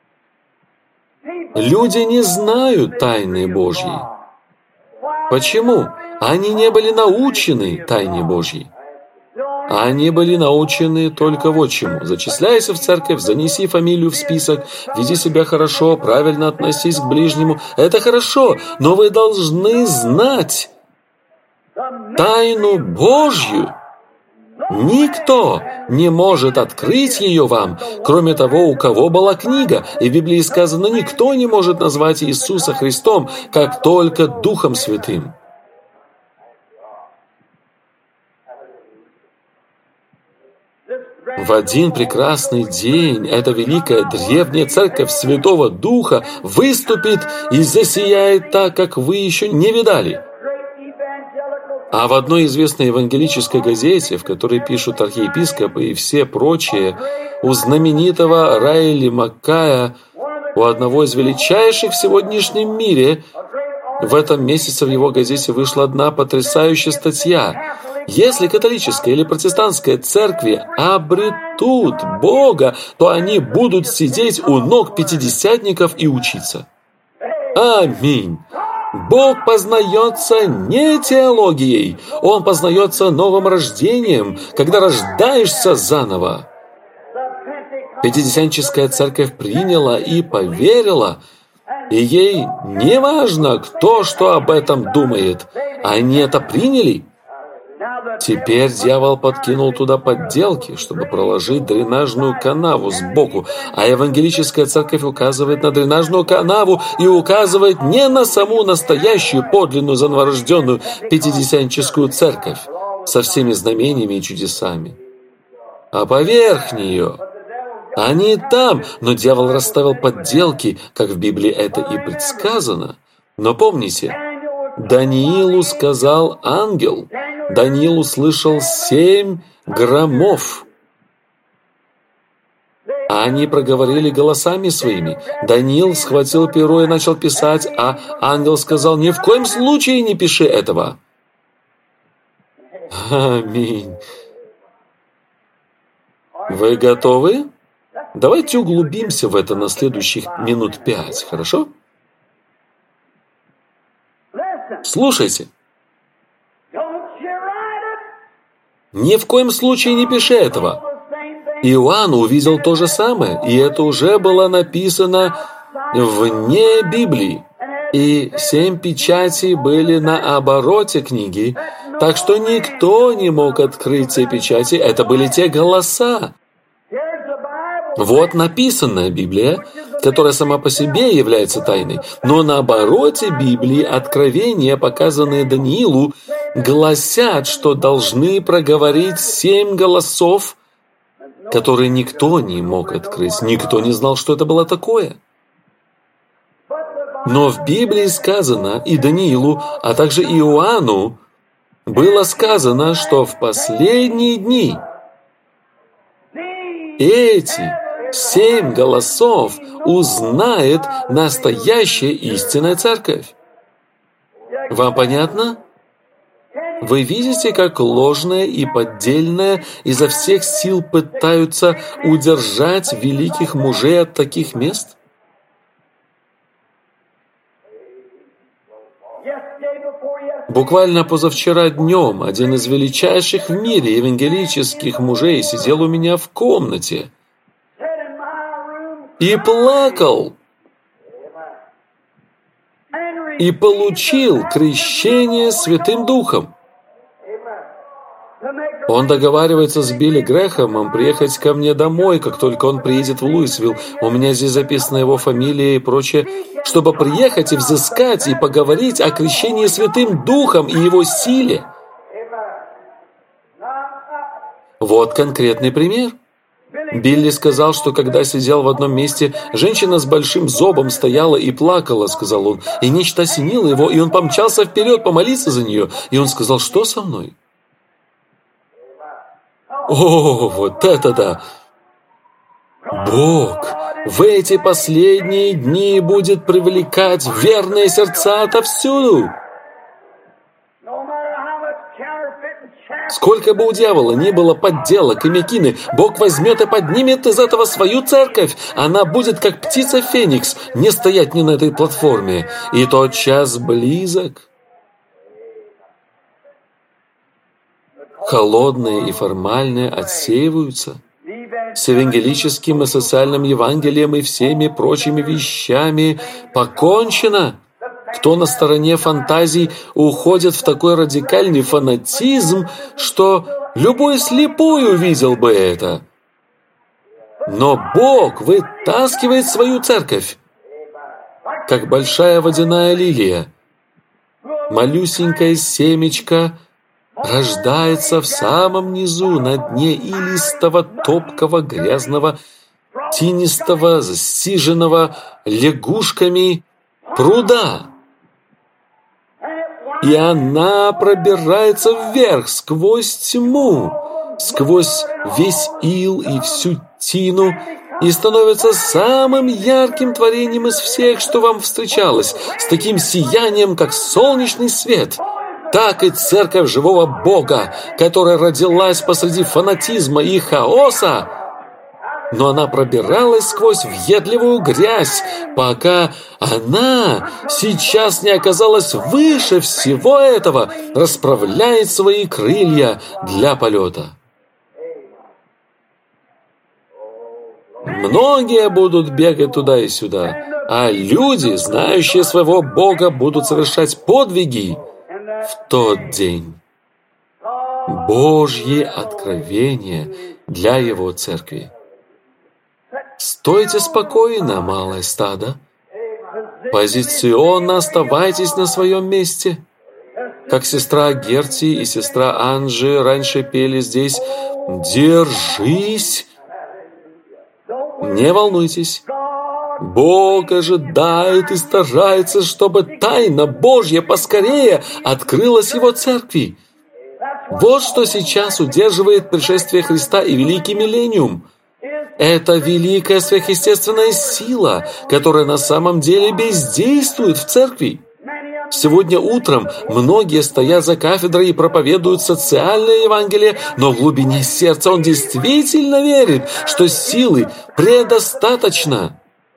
Люди не знают тайны Божьей. Почему? Они не были научены тайне Божьей. Они были научены только вот чему. Зачисляйся в церковь, занеси фамилию в список, веди себя хорошо, правильно относись к ближнему. Это хорошо, но вы должны знать тайну Божью. Никто не может открыть ее вам, кроме того, у кого была книга. И в Библии сказано, никто не может назвать Иисуса Христом, как только Духом Святым. В один прекрасный день эта великая древняя церковь Святого Духа выступит и засияет так, как вы еще не видали. А в одной известной евангелической газете, в которой пишут архиепископы и все прочие, у знаменитого Райли Маккая, у одного из величайших в сегодняшнем мире, в этом месяце в его газете вышла одна потрясающая статья. Если католическая или протестантская церкви обретут Бога, то они будут сидеть у ног пятидесятников и учиться. Аминь. Бог познается не теологией, Он познается новым рождением, когда рождаешься заново. Пятидесятническая церковь приняла и поверила, и ей не важно, кто что об этом думает. Они это приняли. Теперь дьявол подкинул туда подделки, чтобы проложить дренажную канаву сбоку, а евангелическая церковь указывает на дренажную канаву и указывает не на саму настоящую, подлинную, зановорожденную пятидесятническую церковь со всеми знамениями и чудесами, а поверх нее. Они там, но дьявол расставил подделки, как в Библии это и предсказано. Но помните, Даниилу сказал ангел, Даниил услышал семь громов. Они проговорили голосами своими. Даниил схватил перо и начал писать, а ангел сказал, «Ни в коем случае не пиши этого». Аминь. Вы готовы? Давайте углубимся в это на следующих минут пять, хорошо? Слушайте. Ни в коем случае не пиши этого. Иоанн увидел то же самое, и это уже было написано вне Библии. И семь печатей были на обороте книги, так что никто не мог открыть те печати, это были те голоса. Вот написанная Библия, которая сама по себе является тайной, но на обороте Библии откровения, показанные Даниилу, гласят, что должны проговорить семь голосов, которые никто не мог открыть, никто не знал, что это было такое. Но в Библии сказано и Даниилу, а также Иоанну, было сказано, что в последние дни эти семь голосов узнает настоящая истинная церковь. Вам понятно? Вы видите, как ложное и поддельное изо всех сил пытаются удержать великих мужей от таких мест? Буквально позавчера днем один из величайших в мире евангелических мужей сидел у меня в комнате. и плакал, и получил крещение Святым Духом. Он договаривается с Билли Грэхэмом приехать ко мне домой, как только он приедет в Луисвилл. У меня здесь записана его фамилия и прочее, чтобы приехать и взыскать, и поговорить о крещении Святым Духом и его силе. Вот конкретный пример. Билли сказал, что когда сидел в одном месте, женщина с большим зобом стояла и плакала, сказал он, и нечто осенило его, и он помчался вперед помолиться за нее, и он сказал, что со мной? О, вот это да! Бог в эти последние дни будет привлекать верные сердца отовсюду. Сколько бы у дьявола ни было подделок и мекины, Бог возьмет и поднимет из этого свою церковь. Она будет, как птица Феникс, не стоять ни на этой платформе. И тот час близок. Холодные и формальные отсеиваются. С евангелическим и социальным Евангелием и всеми прочими вещами покончено. Кто на стороне фантазий уходит в такой радикальный фанатизм, что любой слепой увидел бы это. Но Бог вытаскивает свою церковь, как большая водяная лилия. Малюсенькое семечко рождается в самом низу, на дне илистого, топкого, грязного, тинистого, засиженного лягушками пруда. И она пробирается вверх, сквозь тьму, сквозь весь ил и всю тину, и становится самым ярким творением из всех, что вам встречалось, с таким сиянием, как солнечный свет. Так и церковь живого Бога, которая родилась посреди фанатизма и хаоса, но она пробиралась сквозь въедливую грязь, пока она сейчас не оказалась выше всего этого, расправляет свои крылья для полета. Многие будут бегать туда и сюда, а люди, знающие своего Бога, будут совершать подвиги в тот день. Божье откровение для Его церкви. Стойте спокойно, малое стадо. Позиционно оставайтесь на своем месте. Как сестра Герти и сестра Анжи раньше пели здесь «Держись!» Не волнуйтесь. Бог ожидает и старается, чтобы тайна Божья поскорее открылась Его церкви. Вот что сейчас удерживает пришествие Христа и великий миллениум. Это великая сверхъестественная сила, которая на самом деле бездействует в церкви. Сегодня утром многие стоят за кафедрой и проповедуют социальное Евангелие, но в глубине сердца он действительно верит, что силы предостаточно.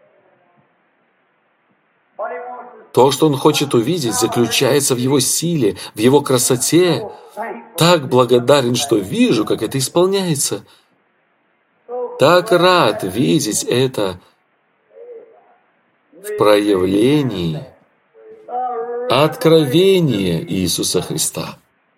То, что он хочет увидеть, заключается в его силе, в его красоте. Так благодарен, что вижу, как это исполняется. Так рад видеть это в проявлении откровения Иисуса Христа.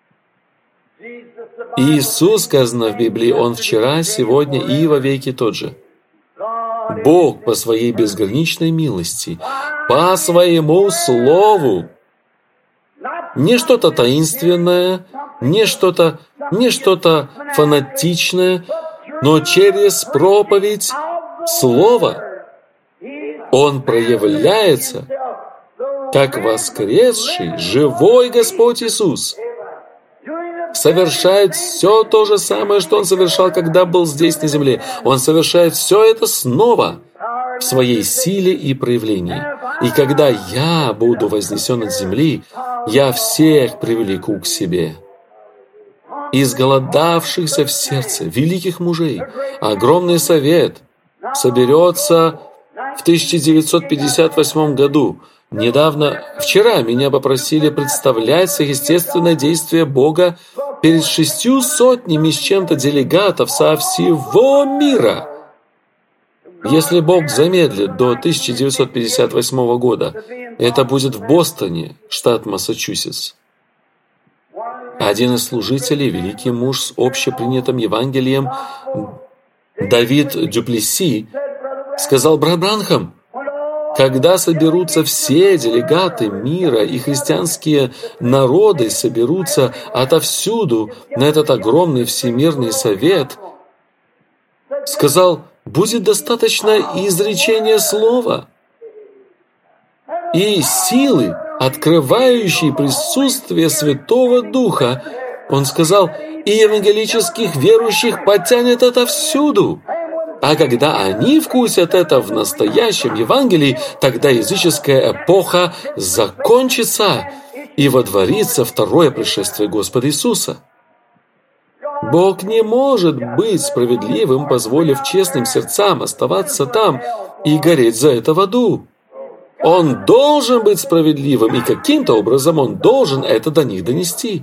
Иисус, сказано в Библии, Он вчера, сегодня и во веки тот же. Бог по Своей безграничной милости, по Своему Слову, не что-то таинственное, не что-то, не что-то фанатичное, но через проповедь Слова Он проявляется как воскресший, живой Господь Иисус. Совершает все то же самое, что Он совершал, когда был здесь на земле. Он совершает все это снова в Своей силе и проявлении. И когда я буду вознесен от земли, я всех привлеку к себе. Изголодавшихся в сердце великих мужей, огромный совет соберется в тысяча девятьсот пятьдесят восьмом году. Недавно, вчера, меня попросили представлять сверхъестественное действие Бога перед шестью сотнями с чем-то делегатов со всего мира. Если Бог замедлит до тысяча девятьсот пятьдесят восьмого года, это будет в Бостоне, штат Массачусетс. Один из служителей, великий муж с общепринятым Евангелием, Давид Дюплесси, сказал: брат Бранхам, когда соберутся все делегаты мира и христианские народы соберутся отовсюду на этот огромный всемирный совет, сказал, будет достаточно изречения слова и силы, открывающей присутствие Святого Духа. Он сказал, и евангелических верующих потянет отовсюду. А когда они вкусят это в настоящем Евангелии, тогда языческая эпоха закончится и водворится второе пришествие Господа Иисуса. Бог не может быть справедливым, позволив честным сердцам оставаться там и гореть за это в аду. Он должен быть справедливым, и каким-то образом Он должен это до них донести.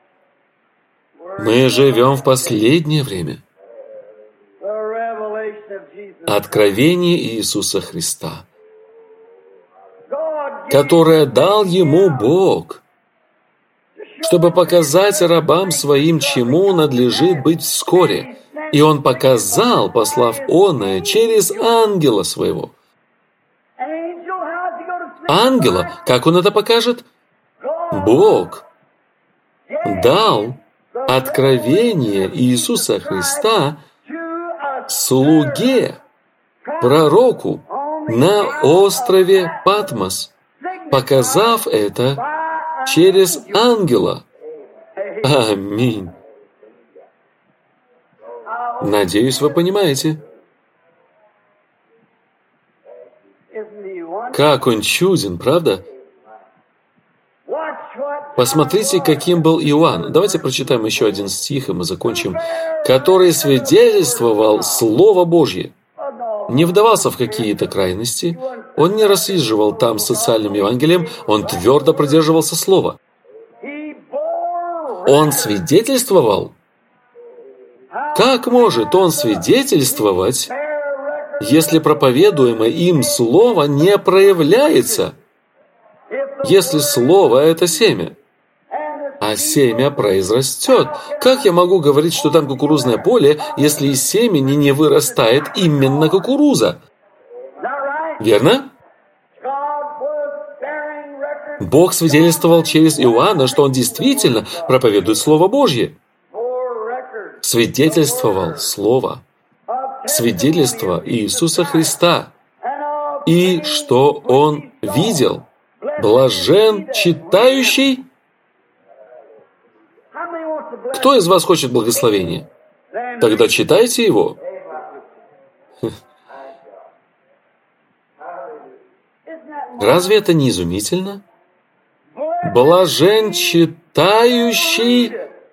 Мы живем в последнее время. Откровение Иисуса Христа, которое дал Ему Бог, чтобы показать рабам Своим, чему надлежит быть вскоре. И Он показал, послав оное через ангела Своего. Ангела, как Он это покажет? Бог дал откровение Иисуса Христа слуге, пророку на острове Патмос, показав это через ангела. Аминь. Надеюсь, вы понимаете. Как он чуден, правда? Посмотрите, каким был Иоанн. Давайте прочитаем еще один стих, и мы закончим. Который свидетельствовал Слово Божье. Не вдавался в какие-то крайности. Он не рассиживал там с социальным Евангелием. Он твердо придерживался Слова. Он свидетельствовал. Как может он свидетельствовать, если проповедуемое им Слово не проявляется? Если Слово — это семя, а семя произрастет. Как я могу говорить, что там кукурузное поле, если из семени не вырастает именно кукуруза? Верно? Бог свидетельствовал через Иоанна, что он действительно проповедует Слово Божье. Свидетельствовал Слово. Свидетельство Иисуса Христа. И что он видел. Блажен читающий. Кто из вас хочет благословения? Тогда читайте его. Разве это не изумительно? Блажен читающий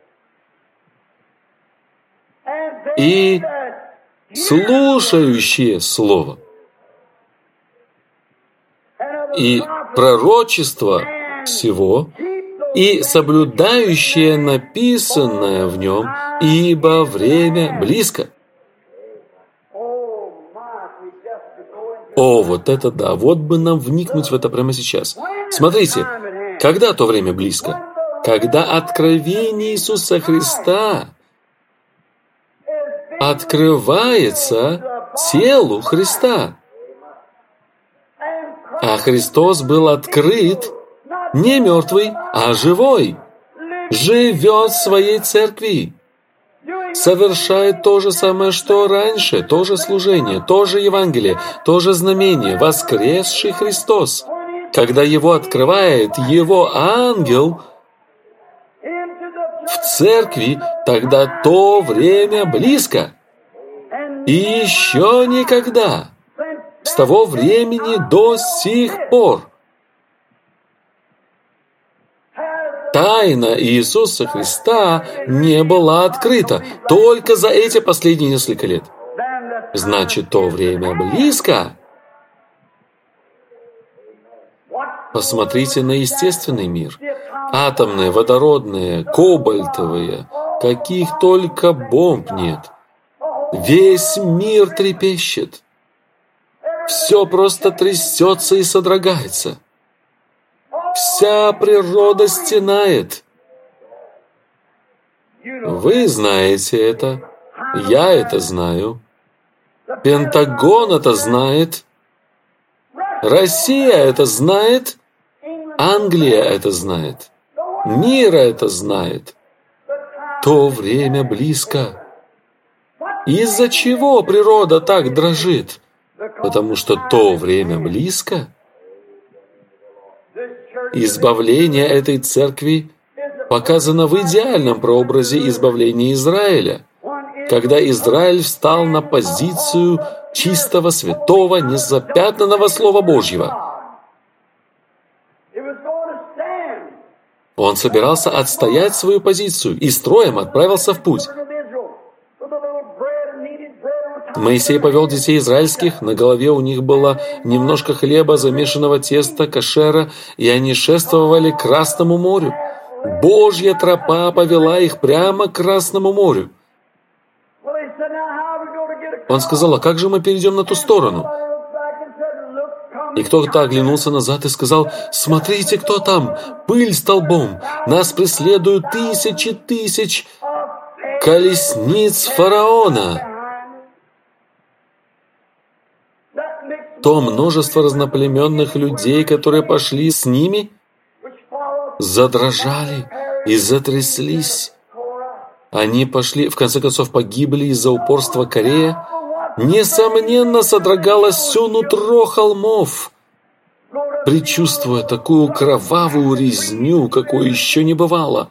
и слушающие Слово. И пророчество всего, и соблюдающее написанное в нем, ибо время близко. О, вот это да, вот бы нам вникнуть в это прямо сейчас. Смотрите, когда то время близко? Когда откровение Иисуса Христа открывается телу Христа. А Христос был открыт не мертвый, а живой. Живет в своей церкви. Совершает то же самое, что раньше. То же служение, то же Евангелие, то же знамение. Воскресший Христос. Когда Его открывает Его ангел в церкви, тогда то время близко. И еще никогда. С того времени до сих пор. Тайна Иисуса Христа не была открыта только за эти последние несколько лет. Значит, то время близко. Посмотрите на естественный мир. Атомные, водородные, кобальтовые. Каких только бомб нет. Весь мир трепещет. Все просто трясется и содрогается. Вся природа стенает. Вы знаете это. Я это знаю. Пентагон это знает. Россия это знает. Англия это знает. Мир это знает. То время близко. Из-за чего природа так дрожит? Потому что то время близко. Избавление этой церкви показано в идеальном прообразе избавления Израиля, когда Израиль встал на позицию чистого, святого, незапятнанного Слова Божьего. Он собирался отстоять свою позицию и строем отправился в путь. Моисей повел детей израильских, на голове у них было немножко хлеба, замешанного теста, кашера, и они шествовали к Красному морю. Божья тропа повела их прямо к Красному морю. Он сказал: а как же мы перейдем на ту сторону? И кто-то оглянулся назад и сказал: смотрите, кто там, пыль столбом, нас преследуют тысячи тысяч колесниц фараона. То множество разноплеменных людей, которые пошли с ними, задрожали и затряслись. Они пошли, в конце концов, погибли из-за упорства Корея. Несомненно, содрогалось все нутро холмов, предчувствуя такую кровавую резню, какой еще не бывало.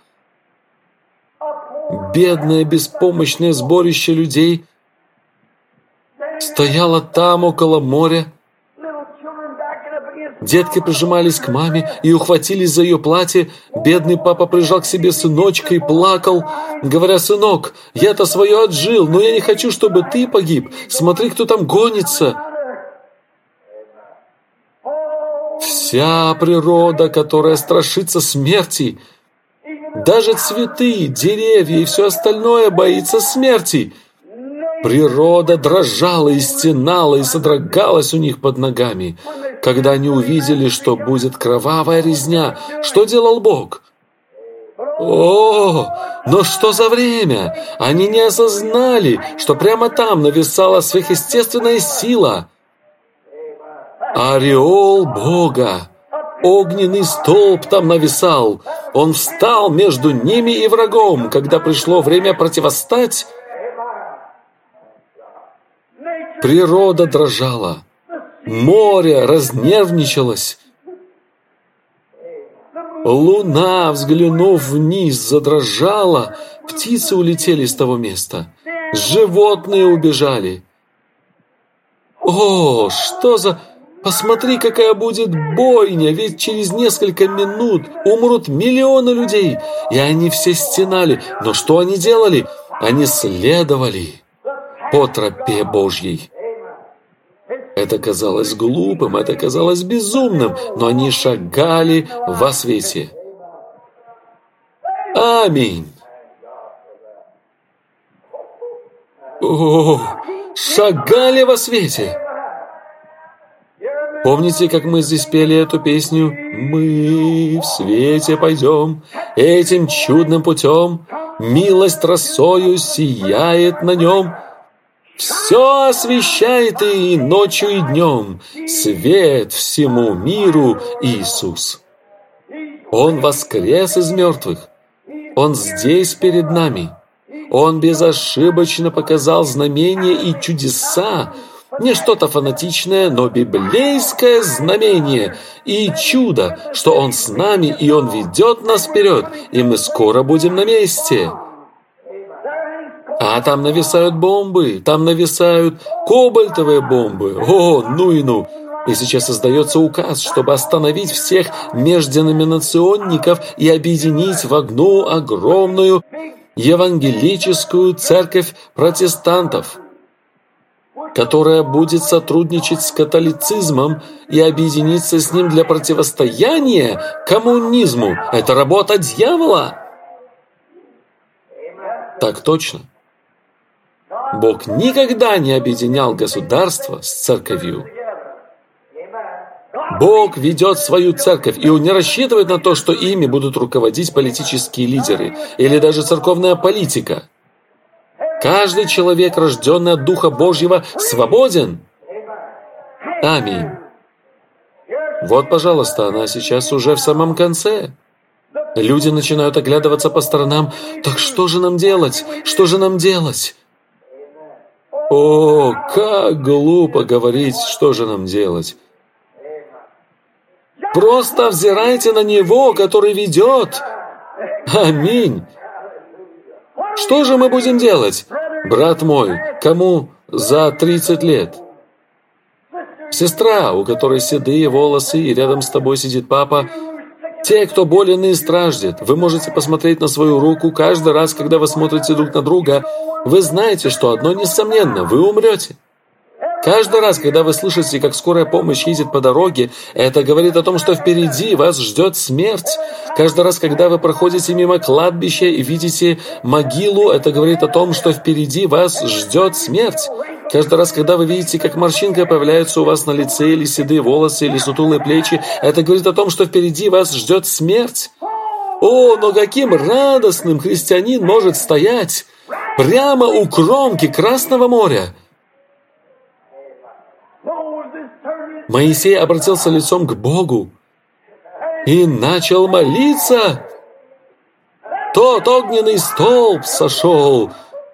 Бедное, беспомощное сборище людей стояло там, около моря. Детки прижимались к маме и ухватились за ее платье. Бедный папа прижал к себе сыночка и плакал, говоря: «Сынок, я-то свое отжил, но я не хочу, чтобы ты погиб. Смотри, кто там гонится». Вся природа, которая страшится смерти, даже цветы, деревья и все остальное боится смерти. Природа дрожала и стенала, и содрогалась у них под ногами. Когда они увидели, что будет кровавая резня, что делал Бог? О, но что за время? Они не осознали, что прямо там нависала сверхъестественная сила. Ореол Бога, огненный столб там нависал. Он встал между ними и врагом, когда пришло время противостать. Природа дрожала. Море разнервничалось. Луна, взглянув вниз, задрожала. Птицы улетели с того места. Животные убежали. О, что за... Посмотри, какая будет бойня, ведь через несколько минут умрут миллионы людей. И они все стенали. Но что они делали? Они следовали по тропе Божьей. Это казалось глупым, это казалось безумным, но они шагали во свете. Аминь. О, шагали во свете. Помните, как мы здесь пели эту песню? Мы в свете пойдем этим чудным путем, милость росою сияет на нем. Все освещает и ночью, и днем, свет всему миру Иисус. Он воскрес из мертвых. Он здесь перед нами. Он безошибочно показал знамения и чудеса. Не что-то фанатичное, но библейское знамение и чудо, что Он с нами, и Он ведет нас вперед, и мы скоро будем на месте. А там нависают бомбы, там нависают кобальтовые бомбы. О, ну и ну! И сейчас создается указ, чтобы остановить всех межденоминационников и объединить в одну огромную евангелическую церковь протестантов, которая будет сотрудничать с католицизмом и объединиться с ним для противостояния коммунизму. Это работа дьявола. Так точно. Бог никогда не объединял государство с церковью. Бог ведет свою церковь, и Он не рассчитывает на то, что ими будут руководить политические лидеры или даже церковная политика. Каждый человек, рожденный от Духа Божьего, свободен. Аминь. Вот, пожалуйста, она сейчас уже в самом конце. Люди начинают оглядываться по сторонам. Так что же нам делать? Что же нам делать? О, как глупо говорить, что же нам делать. Просто взирайте на Него, который ведет. Аминь. Что же мы будем делать? Брат мой, кому за тридцать лет? Сестра, у которой седые волосы, и рядом с тобой сидит папа. Те, кто болен и страждет, вы можете посмотреть на свою руку каждый раз, когда вы смотрите друг на друга. Вы знаете, что одно несомненно, вы умрете. Каждый раз, когда вы слышите, как скорая помощь едет по дороге, это говорит о том, что впереди вас ждет смерть. Каждый раз, когда вы проходите мимо кладбища и видите могилу, это говорит о том, что впереди вас ждет смерть. Каждый раз, когда вы видите, как морщинка появляется у вас на лице, или седые волосы, или сутулые плечи, это говорит о том, что впереди вас ждет смерть. О, но каким радостным христианин может стоять прямо у кромки Красного моря! Моисей обратился лицом к Богу и начал молиться. Тот огненный столб сошел,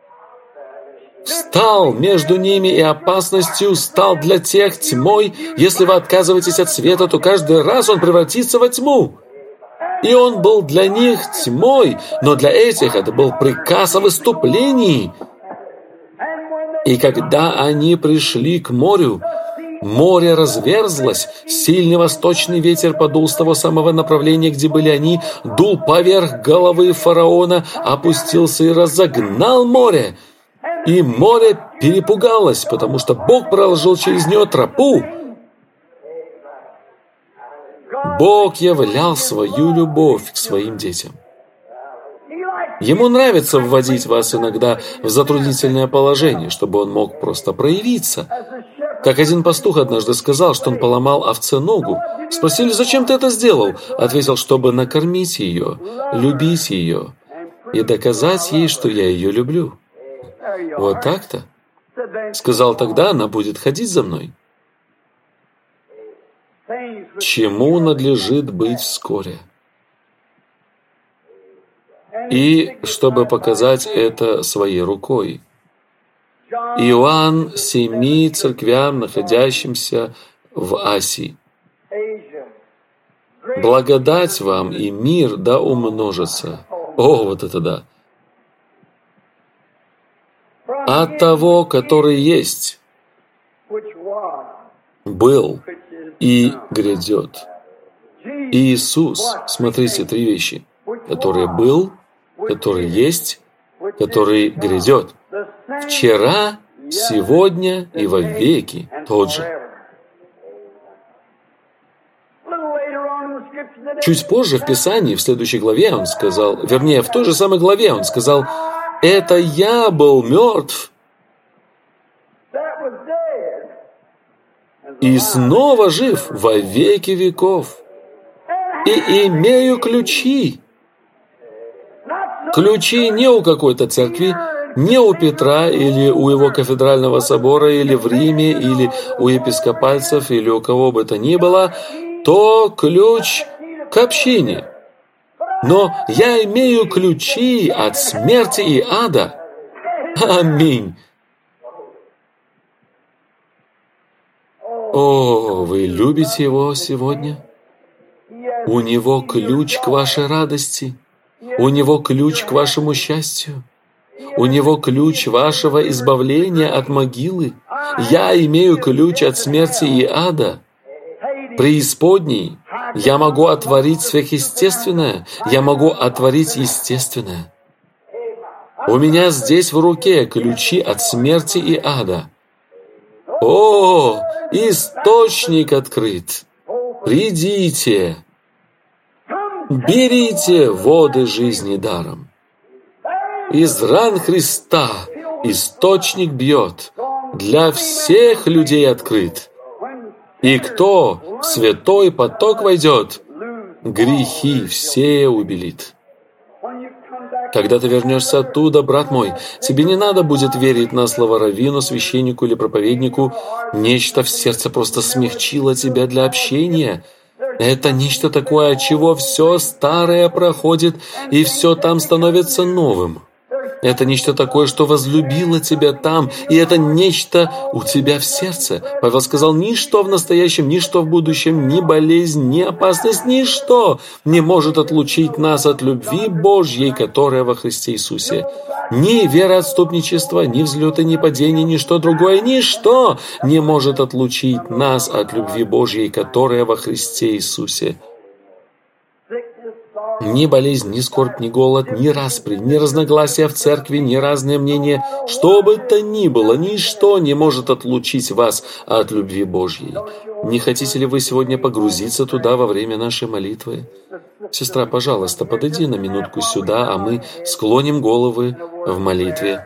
встал между ними, и опасностью стал для тех тьмой. Если вы отказываетесь от света, то каждый раз он превратится во тьму. И он был для них тьмой, но для этих это был приказ о выступлении. И когда они пришли к морю, море разверзлось, сильный восточный ветер подул с того самого направления, где были они, дул поверх головы фараона, опустился и разогнал море. И море перепугалось, потому что Бог проложил через нее тропу. Бог являл свою любовь к своим детям. Ему нравится вводить вас иногда в затруднительное положение, чтобы он мог просто проявиться. Как один пастух однажды сказал, что он поломал овце ногу. Спросили, зачем ты это сделал? Ответил, чтобы накормить ее, любить ее и доказать ей, что я ее люблю. Вот так-то. Сказал, тогда она будет ходить за мной. Чему надлежит быть вскоре? И чтобы показать это своей рукой. Иоанн семи церквям, находящимся в Асии. Благодать вам и мир да умножится. О, вот это да! От того, который есть, был и грядет. Иисус, смотрите, три вещи, который был, который есть, который грядет. Вчера, сегодня и во веки тот же. Чуть позже в Писании, в следующей главе, он сказал, вернее, в той же самой главе он сказал, «Это я был мертв, и снова жив во веки веков, и имею ключи». Ключи не у какой-то церкви, не у Петра или у его кафедрального собора, или в Риме, или у епископальцев, или у кого бы то ни было, то ключ к общине. Но я имею ключи от смерти и ада. Аминь. О, вы любите его сегодня? У него ключ к вашей радости. У него ключ к вашему счастью. У него ключ вашего избавления от могилы. Я имею ключ от смерти и ада. Преисподней. Я могу отворить сверхъестественное. Я могу отворить естественное. У меня здесь в руке ключи от смерти и ада. О, источник открыт. Придите. Берите воды жизни даром. Из ран Христа источник бьет, для всех людей открыт. И кто в святой поток войдет, грехи все убелит. Когда ты вернешься оттуда, брат мой, тебе не надо будет верить на слово раввину, священнику или проповеднику. Нечто в сердце просто смягчило тебя для общения. Это нечто такое, от чего все старое проходит, и все там становится новым. Это нечто такое, что возлюбило тебя там, и это нечто у тебя в сердце. Павел сказал, ничто в настоящем, ничто в будущем, ни болезнь, ни опасность, ничто не может отлучить нас от любви Божьей, которая во Христе Иисусе. Ни вероотступничество, ни взлеты, ни падения, ничто другое, ничто не может отлучить нас от любви Божьей, которая во Христе Иисусе. Ни болезнь, ни скорбь, ни голод, ни распри, ни разногласия в церкви, ни разные мнения, что бы то ни было, ничто не может отлучить вас от любви Божьей. Не хотите ли вы сегодня погрузиться туда во время нашей молитвы? Сестра, пожалуйста, подойди на минутку сюда, а мы склоним головы в молитве.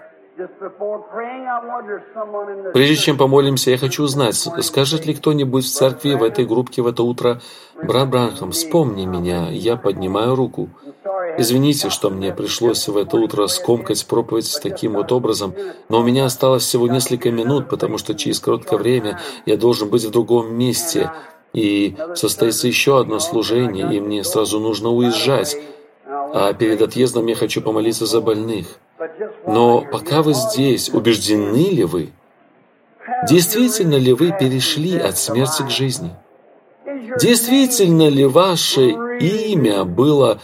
Прежде чем помолимся, я хочу узнать, скажет ли кто-нибудь в церкви, в этой группке в это утро, «Брат Бранхам, вспомни меня, я поднимаю руку». Извините, что мне пришлось в это утро скомкать проповедь таким вот образом, но у меня осталось всего несколько минут, потому что через короткое время я должен быть в другом месте, и состоится еще одно служение, и мне сразу нужно уезжать. А перед отъездом я хочу помолиться за больных. Но пока вы здесь, убеждены ли вы? Действительно ли вы перешли от смерти к жизни? Действительно ли ваше имя было,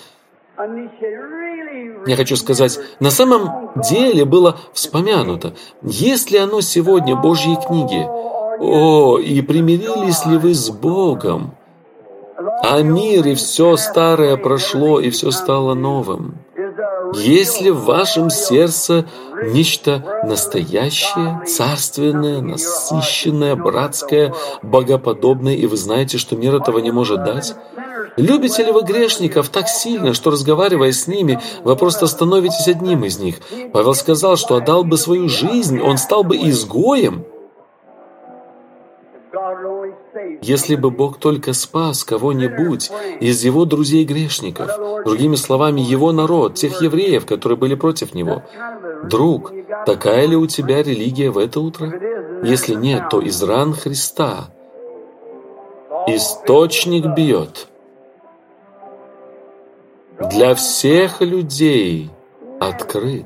я хочу сказать, на самом деле было вспомянуто? Есть ли оно сегодня в Божьей книге? О, и примирились ли вы с Богом? А мир и все старое прошло, и все стало новым. Есть ли в вашем сердце нечто настоящее, царственное, насыщенное, братское, богоподобное, и вы знаете, что мир этого не может дать? Любите ли вы грешников так сильно, что, разговаривая с ними, вы просто становитесь одним из них? Павел сказал, что отдал бы свою жизнь, он стал бы изгоем. Если бы Бог только спас кого-нибудь из Его друзей-грешников, другими словами, Его народ, тех евреев, которые были против Него. Друг, такая ли у тебя религия в это утро? Если нет, то из ран Христа источник бьет. Для всех людей открыт.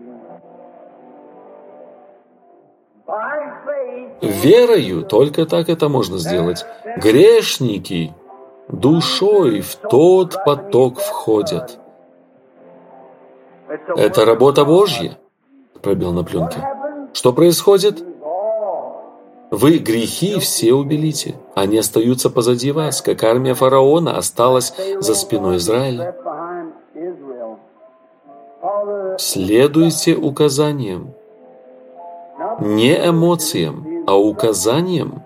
Верою только так это можно сделать. Грешники душой в тот поток входят. Это работа Божья, пробил на пленке. Что происходит? Вы грехи все убелите. Они остаются позади вас, как армия фараона осталась за спиной Израиля. Следуйте указаниям. Не эмоциям, а указаниям.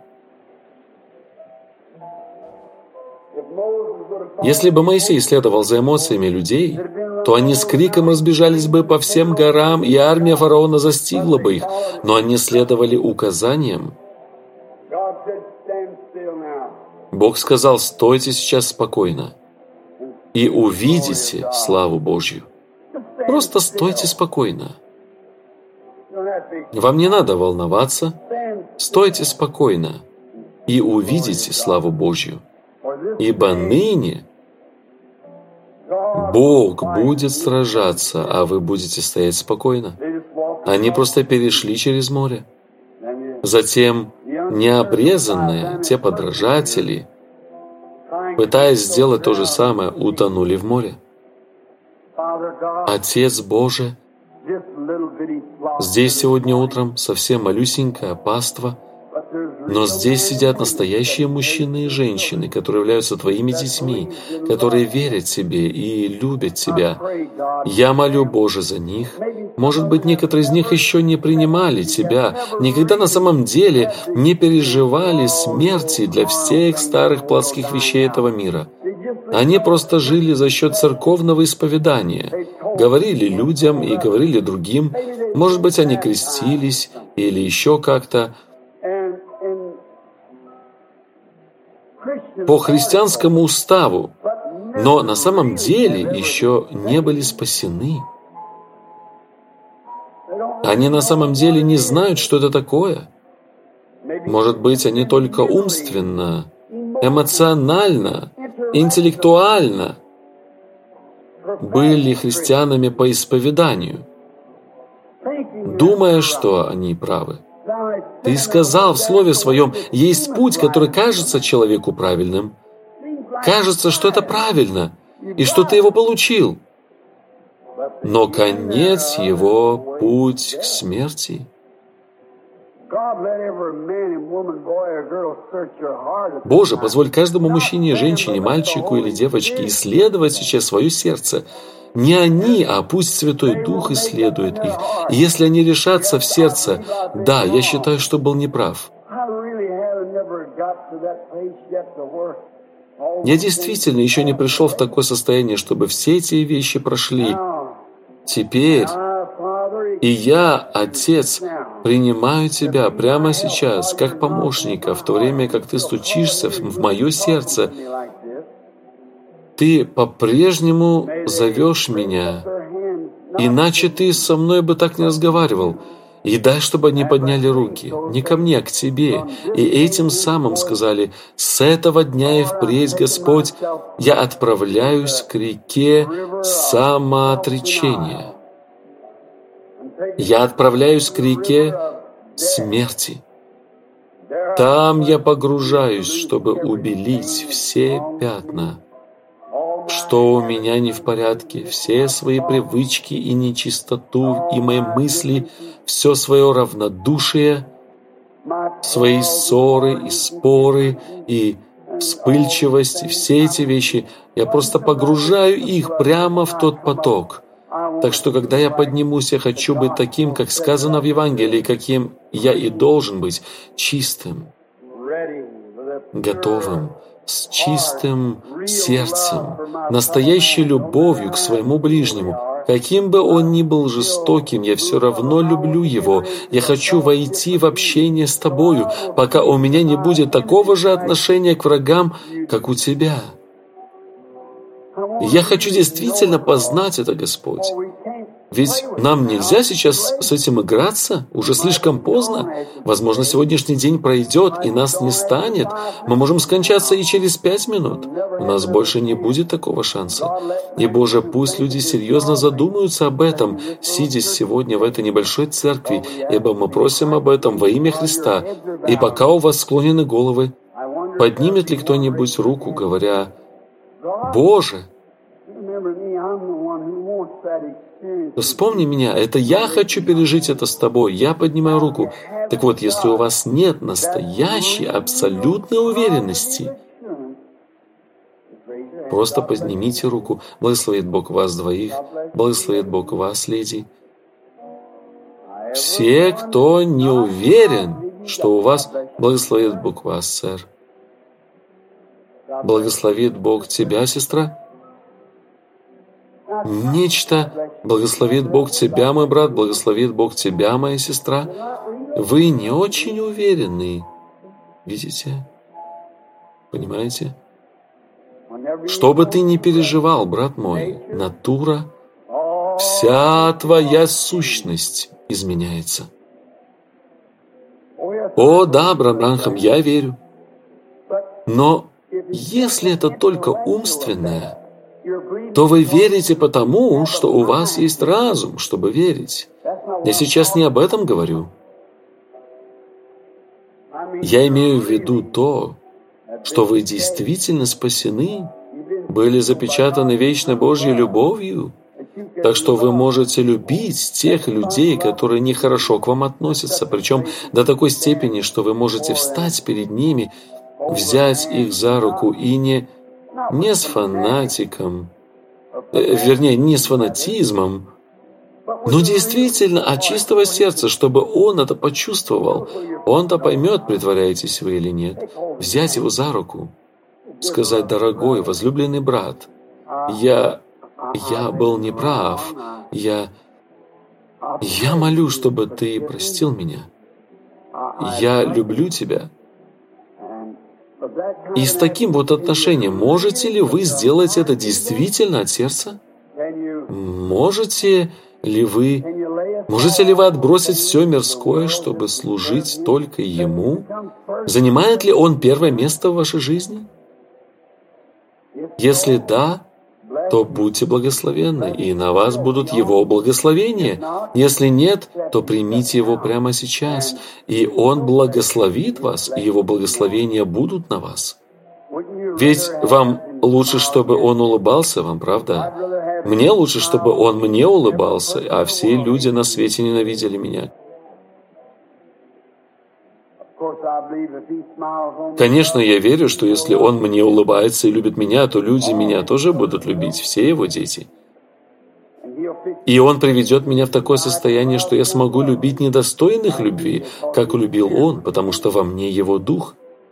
Если бы Моисей следовал за эмоциями людей, то они с криком разбежались бы по всем горам, и армия фараона застигла бы их, но они следовали указаниям. Бог сказал, стойте сейчас спокойно и увидите славу Божью. Просто стойте спокойно. Вам не надо волноваться. Стойте спокойно и увидите славу Божью. Ибо ныне Бог будет сражаться, а вы будете стоять спокойно. Они просто перешли через море. Затем необрезанные, те подражатели, пытаясь сделать то же самое, утонули в море. Отец Божий, здесь сегодня утром совсем малюсенькое паства, но здесь сидят настоящие мужчины и женщины, которые являются твоими детьми, которые верят тебе и любят тебя. Я молю, Боже, за них. Может быть, некоторые из них еще не принимали тебя, никогда на самом деле не переживали смерти для всех старых плотских вещей этого мира. Они просто жили за счет церковного исповедания, говорили людям и говорили другим. Может быть, они крестились или еще как-то. по христианскому уставу, но на самом деле еще не были спасены. Они на самом деле не знают, что это такое. Может быть, они только умственно, эмоционально, интеллектуально были христианами по исповеданию, думая, что они правы. Ты сказал в Слове Своем, есть путь, который кажется человеку правильным. Кажется, что это правильно, и что ты его получил. Но конец его — путь к смерти. Боже, позволь каждому мужчине, женщине, мальчику или девочке исследовать сейчас свое сердце. Не они, а пусть Святой Дух исследует их. И если они решатся в сердце, да, я считаю, что был неправ. Я действительно еще не пришел в такое состояние, чтобы все эти вещи прошли. Теперь и я, Отец, принимаю Тебя прямо сейчас, как помощника, в то время, как Ты стучишься в мое сердце. Ты по-прежнему зовешь меня, иначе Ты со мной бы так не разговаривал. И дай, чтобы они подняли руки, не ко мне, а к Тебе, и этим самым сказали: «С этого дня и впредь, Господь, я отправляюсь к реке самоотречения. Я отправляюсь к реке смерти. Там я погружаюсь, чтобы убелить все пятна, что у меня не в порядке, все свои привычки и нечистоту, и мои мысли, все свое равнодушие, свои ссоры и споры, и вспыльчивость, и все эти вещи. Я просто погружаю их прямо в тот поток. Так что, когда я поднимусь, я хочу быть таким, как сказано в Евангелии, каким я и должен быть, чистым, готовым, с чистым сердцем, настоящей любовью к своему ближнему. Каким бы он ни был жестоким, я все равно люблю его. Я хочу войти в общение с тобою, пока у меня не будет такого же отношения к врагам, как у тебя. Я хочу действительно познать это, Господь. Ведь нам нельзя сейчас с этим играться, уже слишком поздно. Возможно, сегодняшний день пройдет, и нас не станет. Мы можем скончаться и через пять минут. У нас больше не будет такого шанса. И, Боже, пусть люди серьезно задумаются об этом, сидя сегодня в этой небольшой церкви, ибо мы просим об этом во имя Христа. И пока у вас склонены головы, поднимет ли кто-нибудь руку, говоря: «Боже, вспомни меня, это я хочу пережить это с тобой, я поднимаю руку». Так вот, если у вас нет настоящей, абсолютной уверенности, просто поднимите руку. Благословит Бог вас двоих, благословит Бог вас, леди. Все, кто не уверен, что у вас, благословит Бог вас, сэр. Благословит Бог тебя, сестра. Нечто, благословит Бог тебя, мой брат, благословит Бог тебя, моя сестра. Вы не очень уверены, видите? Понимаете? Что бы ты ни переживал, брат мой, натура, вся твоя сущность изменяется. О, да, брат Бранхам, я верю. Но если это только умственное, то вы верите потому, что у вас есть разум, чтобы верить. Я сейчас не об этом говорю. Я имею в виду то, что вы действительно спасены, были запечатаны вечной Божьей любовью, так что вы можете любить тех людей, которые нехорошо к вам относятся, причем до такой степени, что вы можете встать перед ними, взять их за руку и не, не с фанатиком, э, вернее, не с фанатизмом, но действительно от чистого сердца, чтобы он это почувствовал. Он-то поймет, притворяетесь вы или нет. Взять его за руку, сказать: «Дорогой, возлюбленный брат, я, я был неправ, я, я молю, чтобы ты простил меня. Я люблю тебя. И с таким вот отношением можете ли вы сделать это действительно от сердца? Можете ли вы, можете ли вы отбросить все мирское, чтобы служить только Ему? Занимает ли Он первое место в вашей жизни? Если да, то будьте благословенны, и на вас будут Его благословения. Если нет, то примите Его прямо сейчас, и Он благословит вас, и Его благословения будут на вас. Ведь вам лучше, чтобы Он улыбался вам, правда? Мне лучше, чтобы Он мне улыбался, а все люди на свете ненавидели меня. Конечно, я верю, что если Он мне улыбается и любит меня, то люди меня тоже будут любить, все Его дети. И Он приведет меня в такое состояние, что я смогу любить недостойных любви, как любил Он, потому что во мне Его Дух.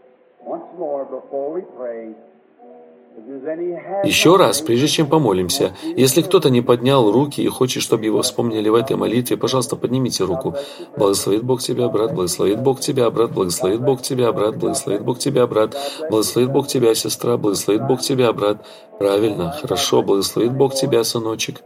Еще раз, прежде чем помолимся, если кто-то не поднял руки и хочет, чтобы его вспомнили в этой молитве, пожалуйста, поднимите руку. Благословит Бог тебя, брат, благословит Бог тебя, брат, благословит Бог тебя, брат, благословит Бог тебя, брат, благословит Бог тебя, сестра, благословит Бог тебя, брат. Правильно, хорошо, благословит Бог тебя, сыночек.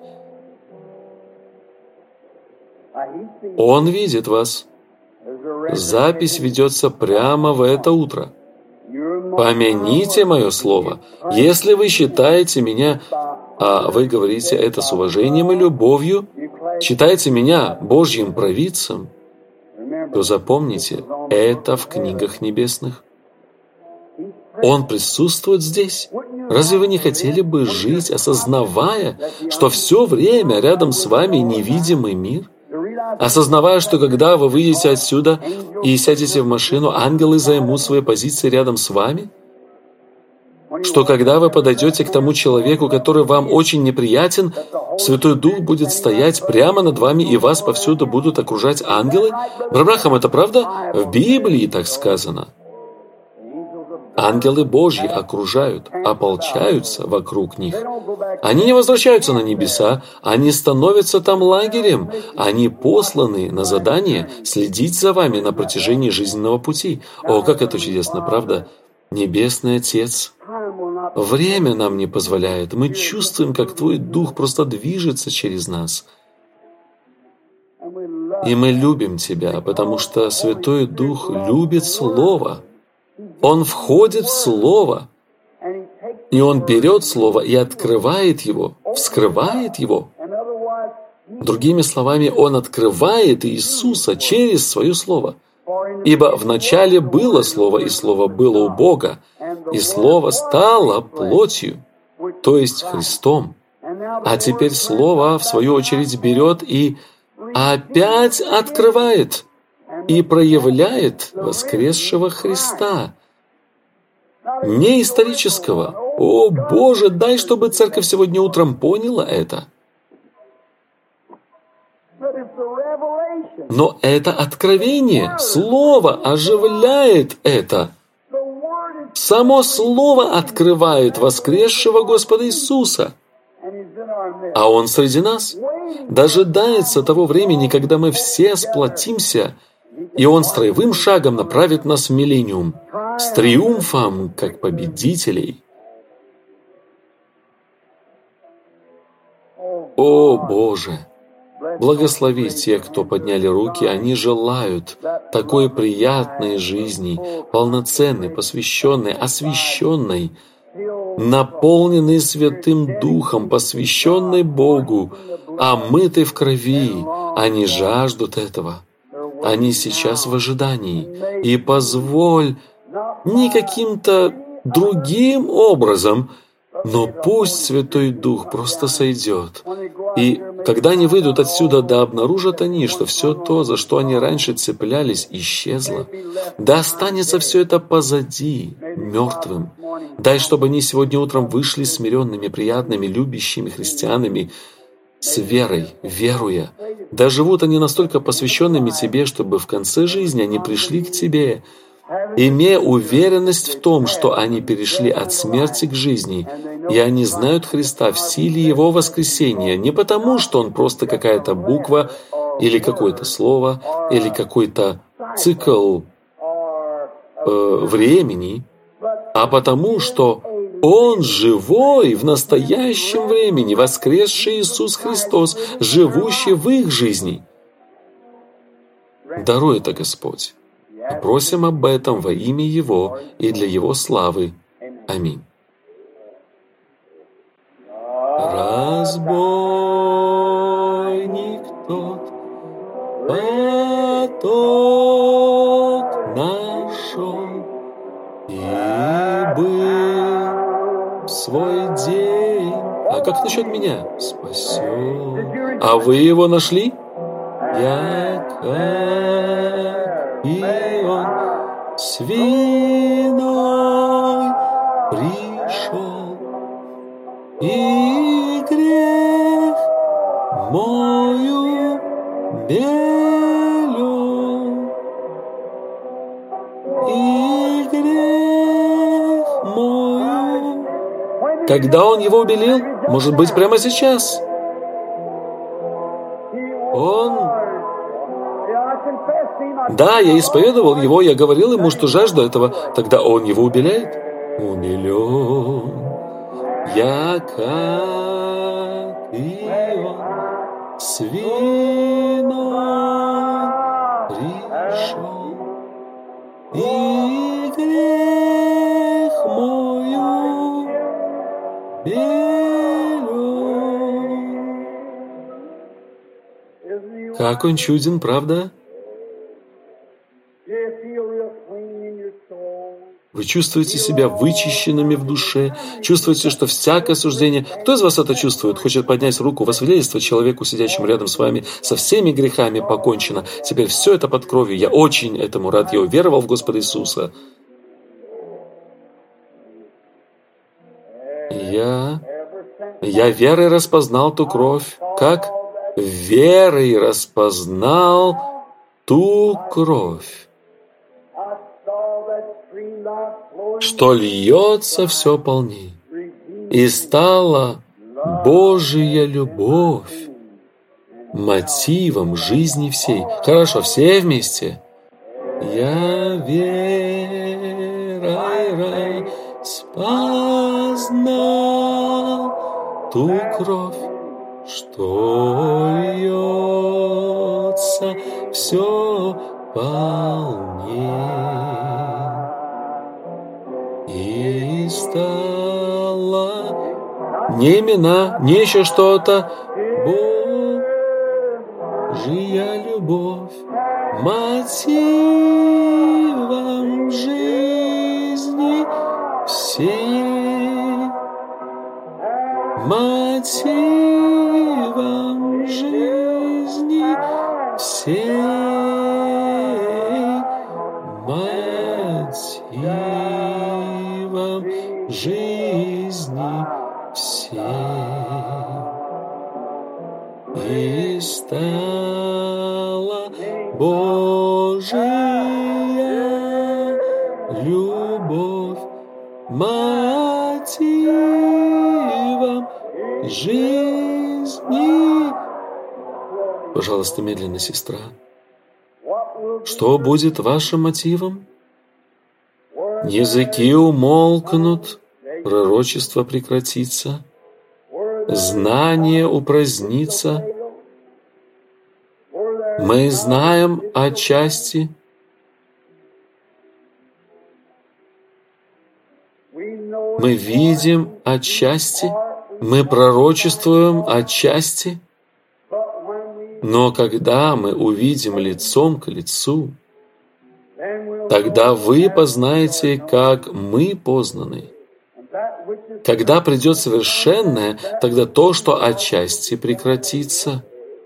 Он видит вас. Запись ведется прямо в это утро. Помяните мое слово. Если вы считаете меня, а вы говорите это с уважением и любовью, считаете меня Божьим провидцем, то запомните, это в книгах небесных. Он присутствует здесь. Разве вы не хотели бы жить, осознавая, что все время рядом с вами невидимый мир? Осознавая, что когда вы выйдете отсюда и сядете в машину, ангелы займут свои позиции рядом с вами? Что когда вы подойдете к тому человеку, который вам очень неприятен, Святой Дух будет стоять прямо над вами, и вас повсюду будут окружать ангелы? Брахам, это правда? В Библии так сказано. Ангелы Божьи окружают, ополчаются вокруг них. Они не возвращаются на небеса, они становятся там лагерем. Они посланы на задание следить за вами на протяжении жизненного пути. О, как это чудесно, правда? Небесный Отец, время нам не позволяет. Мы чувствуем, как Твой Дух просто движется через нас. И мы любим Тебя, потому что Святой Дух любит Слово. Он входит в Слово, и Он берет Слово и открывает его, вскрывает его. Другими словами, Он открывает Иисуса через Свое Слово. Ибо вначале было Слово, и Слово было у Бога, и Слово стало плотью, то есть Христом. А теперь Слово, в свою очередь, берет и опять открывает и проявляет воскресшего Христа. Не исторического. О, Боже, дай, чтобы церковь сегодня утром поняла это. Но это откровение. Слово оживляет это. Само Слово открывает воскресшего Господа Иисуса. А Он среди нас. Дожидается того времени, когда мы все сплотимся, и Он строевым шагом направит нас в миллениум, с триумфом, как победителей. О, Боже! Благослови тех, кто подняли руки, они желают такой приятной жизни, полноценной, посвященной, освященной, наполненной Святым Духом, посвященной Богу, омытой в крови. Они жаждут этого. Они сейчас в ожидании. И позволь не каким-то другим образом, но пусть Святой Дух просто сойдет. И когда они выйдут отсюда, да обнаружат они, что все то, за что они раньше цеплялись, исчезло. Да останется все это позади, мертвым. Дай, чтобы они сегодня утром вышли смиренными, приятными, любящими христианами, с верой, веруя. Да живут они настолько посвященными Тебе, чтобы в конце жизни они пришли к Тебе, имея уверенность в том, что они перешли от смерти к жизни, и они знают Христа в силе Его воскресения, не потому, что Он просто какая-то буква, или какое-то слово, или какой-то цикл э, времени, а потому, что Он живой в настоящем времени, воскресший Иисус Христос, живущий в их жизни. Даруй это, Господь. Мы просим об этом во имя Его и для Его славы. Аминь. Разбойник тот поток нашел и был в свой день. А как насчет меня? Спасен. А вы его нашли? Я как и он с виной пришел, и грех мою белен, и грех мою. Когда он его убелил? Может быть, прямо сейчас? Он... Да, я исповедовал его, я говорил ему, что жажду этого. Тогда он его убеляет? Умилен. Я как и он с виной пришел, и грех мою белен. Как он чуден, правда? Вы чувствуете себя вычищенными в душе, чувствуете, что всякое осуждение... Кто из вас это чувствует? Хочет поднять руку во свидетельство человеку, сидящему рядом с вами, со всеми грехами покончено. Теперь все это под кровью. Я очень этому рад. Я уверовал в Господа Иисуса. Я... Я верой распознал ту кровь. Как? Верой распознал ту кровь, что льется все полней, и стала Божия любовь мотивом жизни всей. Хорошо, все вместе. Я верой распознал ту кровь, что льется все полней, и стала не имена, не еще что-то, Божья любовь мотивом жизни всей, мотивом жизни всей, мотивом жизни всей, и стала Божия любовь мотивом жизни. Пожалуйста, медленно, сестра. Что будет вашим мотивом? Языки умолкнут, пророчество прекратится, знание упразднится. Мы знаем отчасти, мы видим отчасти, мы пророчествуем отчасти, но когда мы увидим лицом к лицу, тогда вы познаете, как мы познаны. Когда придет совершенное, тогда то, что отчасти прекратится.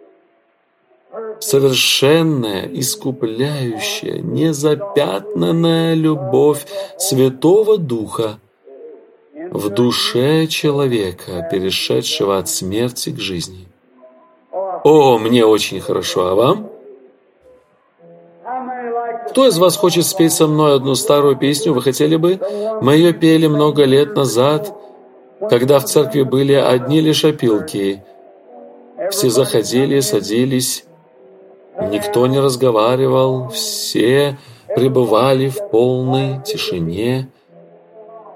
Совершенная, искупляющая, незапятнанная любовь Святого Духа в душе человека, перешедшего от смерти к жизни. О, мне очень хорошо, а вам? Кто из вас хочет спеть со мной одну старую песню? Вы хотели бы? Мы ее пели много лет назад, когда в церкви были одни лишь опилки. Все заходили, садились, никто не разговаривал, все пребывали в полной тишине.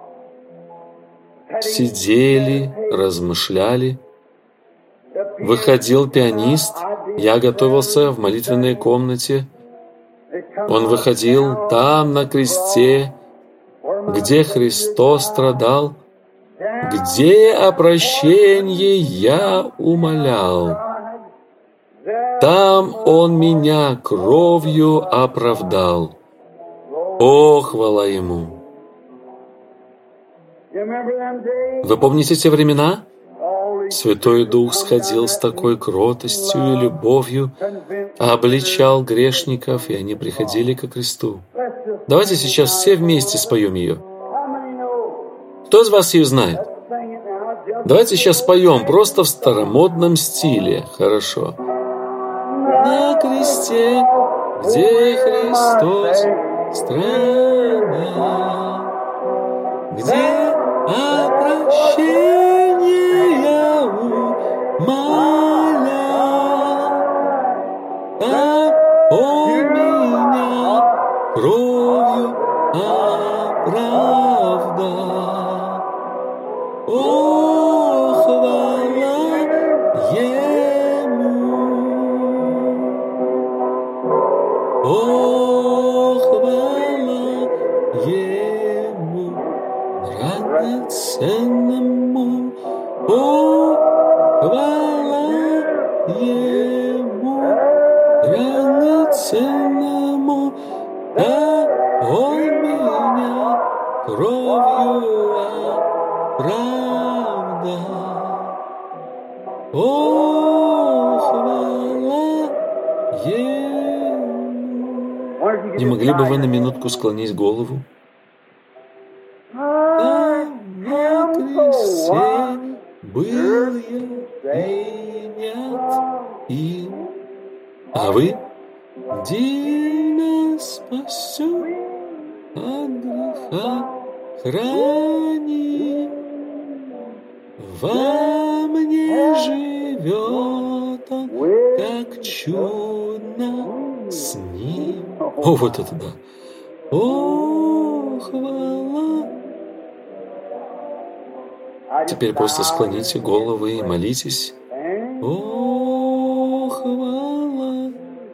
сидели, размышляли. Выходил пианист, я готовился в молитвенной комнате. Он выходил там, на кресте, где Христос страдал, где о прощении я умолял. Там Он меня кровью оправдал. О, хвала Ему! Вы помните те времена? Святой Дух сходил с такой кротостью и любовью, обличал грешников, и они приходили ко кресту. Давайте сейчас все вместе споем ее. Кто из вас ее знает? Давайте сейчас споем, просто в старомодном стиле. Хорошо. На кресте, где Христос страдал, где о прощении я умолял, там Он меня кровью оправдал. О, хвала Ему! О, хвала Ему, драгоценному! О, хвала Ему, драгоценному! Да Он меня кровью оправдал. О, хвала Ему! Не могли бы вы на минутку склонить голову? Там на кресте был я принят им, а вы дивно спасен от греха храни. Во мне живет Он, как чудно с Ним. О, вот это да! О, хвала! Теперь просто склоните головы и молитесь. О, хвала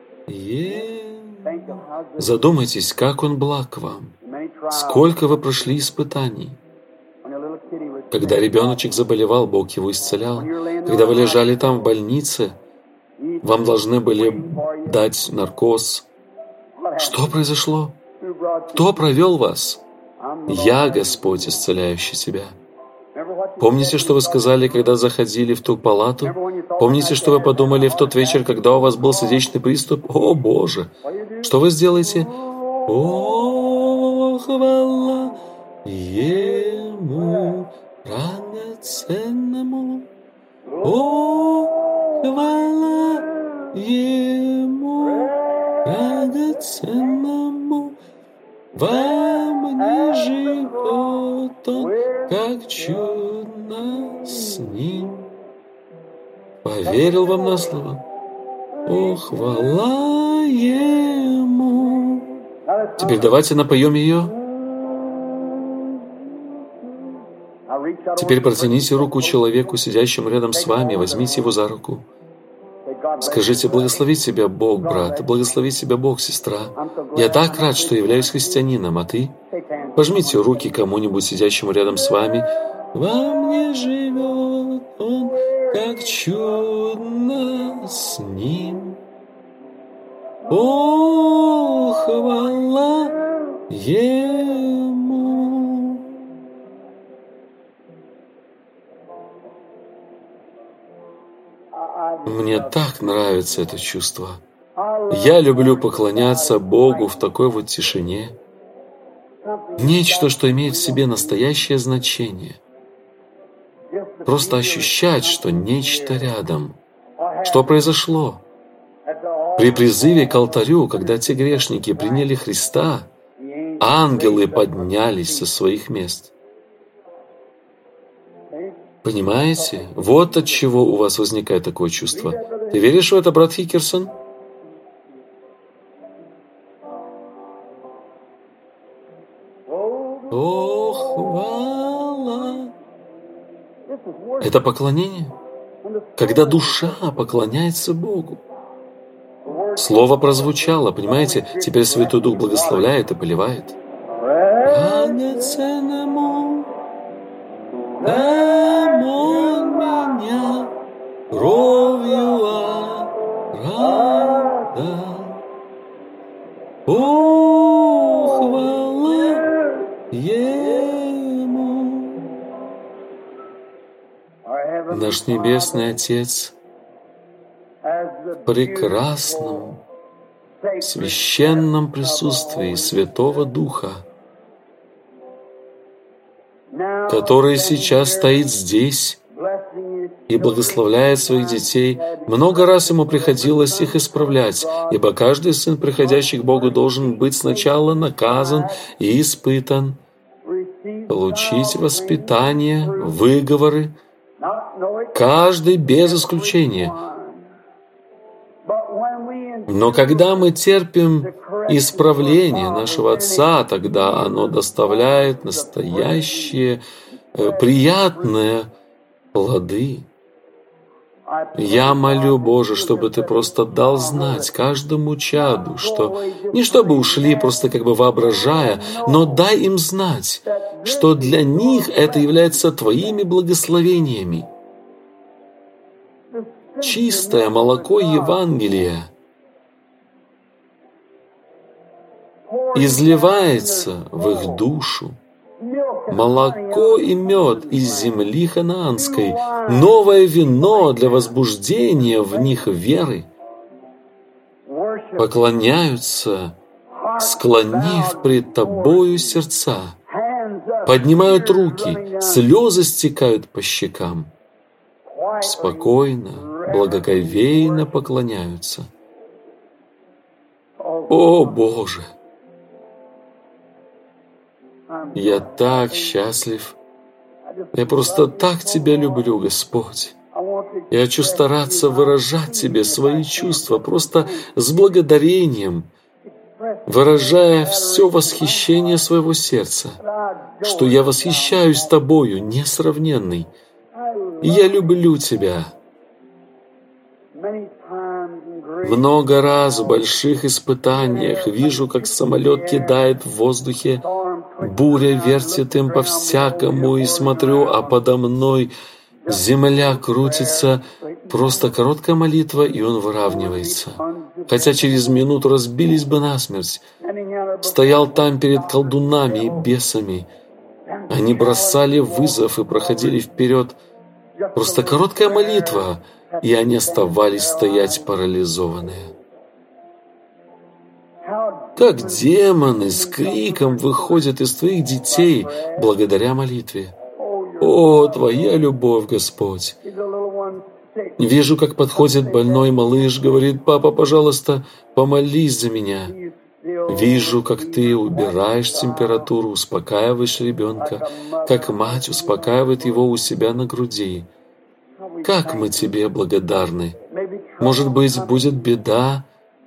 Ему! Задумайтесь, как Он благ к вам. Сколько вы прошли испытаний. Когда ребеночек заболевал, Бог его исцелял. Когда вы лежали там в больнице, вам должны были дать наркоз. Что произошло? Кто провел вас? Я, Господь, исцеляющий тебя. Помните, что вы сказали, когда заходили в ту палату? Помните, что вы подумали в тот вечер, когда у вас был сердечный приступ? О, Боже! Что вы сделаете? О, хвала Ему, драгоценному! О, хвала Ему, драгоценному! Во мне живет Он, как чудно с Ним. Поверил вам на слово? О, хвала Ему! Теперь давайте напоем ее. Теперь протяните руку человеку, сидящему рядом с вами, возьмите его за руку. Скажите: благослови тебя Бог, брат, благослови тебя Бог, сестра. Я так рад, что являюсь христианином, а ты? Пожмите руки кому-нибудь, сидящему рядом с вами. Во мне живет Он, как чудно с Ним. О, хвала Ему! Мне так нравится это чувство. Я люблю поклоняться Богу в такой вот тишине. Нечто, что имеет в себе настоящее значение. Просто ощущать, что нечто рядом. Что произошло? При призыве к алтарю, когда те грешники приняли Христа, ангелы поднялись со своих мест. Понимаете? Вот от чего у вас возникает такое чувство. Ты веришь в это, брат Хикерсон? О, хвала Это поклонение, когда душа поклоняется Богу. Слово прозвучало, понимаете? Теперь Святой Дух благословляет и поливает. Драгоценному дамон меня кровью оправдал. О, хвала Ему! Наш Небесный Отец в прекрасном, священном присутствии Святого Духа, который сейчас стоит здесь и благословляет своих детей. Много раз ему приходилось их исправлять, ибо каждый сын, приходящий к Богу, должен быть сначала наказан и испытан, получить воспитание, выговоры, каждый без исключения. Но когда мы терпим исправление нашего Отца, тогда оно доставляет настоящие, приятные плоды. Я молю, Боже, чтобы Ты просто дал знать каждому чаду, что не чтобы ушли, просто как бы воображая, но дай им знать, что для них это является Твоими благословениями. Чистое молоко Евангелия изливается в их душу. Молоко и мед из земли ханаанской, новое вино для возбуждения в них веры. Поклоняются, склонив пред Тобою сердца, поднимают руки, слезы стекают по щекам. Спокойно, благоговейно поклоняются. О, Боже! Я так счастлив. Я просто так Тебя люблю, Господь. Я хочу стараться выражать Тебе свои чувства просто с благодарением, выражая все восхищение своего сердца, что я восхищаюсь Тобою, несравненный. И я люблю Тебя. Много раз в больших испытаниях вижу, как самолет кидает в воздухе, буря вертит им по-всякому, и смотрю, а подо мной земля крутится, просто короткая молитва, и он выравнивается. Хотя через минуту разбились бы насмерть. Стоял там перед колдунами и бесами. Они бросали вызов и проходили вперед. Просто короткая молитва, и они оставались стоять парализованные. Как демоны с криком выходят из Твоих детей благодаря молитве. О, Твоя любовь, Господь! Вижу, как подходит больной малыш, говорит: «Папа, пожалуйста, помолись за меня». Вижу, как Ты убираешь температуру, успокаиваешь ребенка, как мать успокаивает его у себя на груди. Как мы Тебе благодарны! Может быть, будет беда.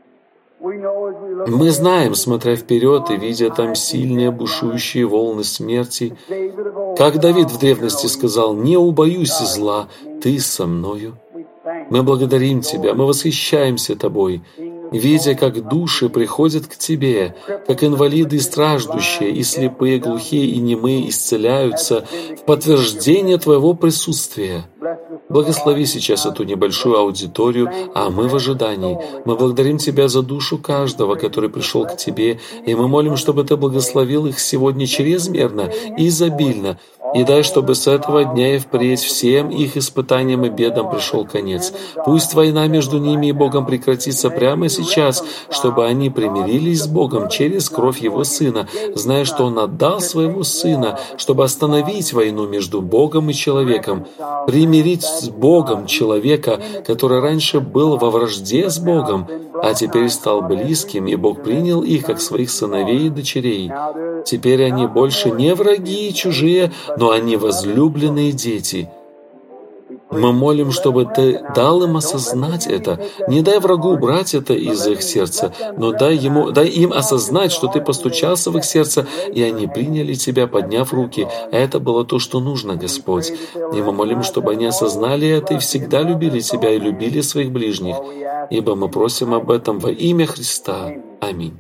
Мы знаем, смотря вперед и видя там сильные бушующие волны смерти, как Давид в древности сказал: «Не убоюсь зла, Ты со мною». Мы благодарим Тебя, мы восхищаемся Тобой, видя, как души приходят к Тебе, как инвалиды и страждущие, и слепые, глухие и немые исцеляются в подтверждение Твоего присутствия. Благослови сейчас эту небольшую аудиторию, а мы в ожидании. Мы благодарим Тебя за душу каждого, который пришел к Тебе, и мы молим, чтобы Ты благословил их сегодня чрезмерно и изобильно, и дай, чтобы с этого дня и впредь всем их испытаниям и бедам пришел конец. Пусть война между ними и Богом прекратится прямо сейчас, чтобы они примирились с Богом через кровь Его Сына, зная, что Он отдал Своего Сына, чтобы остановить войну между Богом и человеком, примирить с Богом человека, который раньше был во вражде с Богом, а теперь стал близким, и Бог принял их как своих сыновей и дочерей. Теперь они больше не враги и чужие, но они возлюбленные дети. Мы молим, чтобы Ты дал им осознать это. Не дай врагу убрать это из их сердца, но дай, ему, дай им осознать, что Ты постучался в их сердце, и они приняли Тебя, подняв руки. Это было то, что нужно, Господь. И мы молим, чтобы они осознали это и всегда любили Тебя и любили своих ближних. Ибо мы просим об этом во имя Христа. Аминь.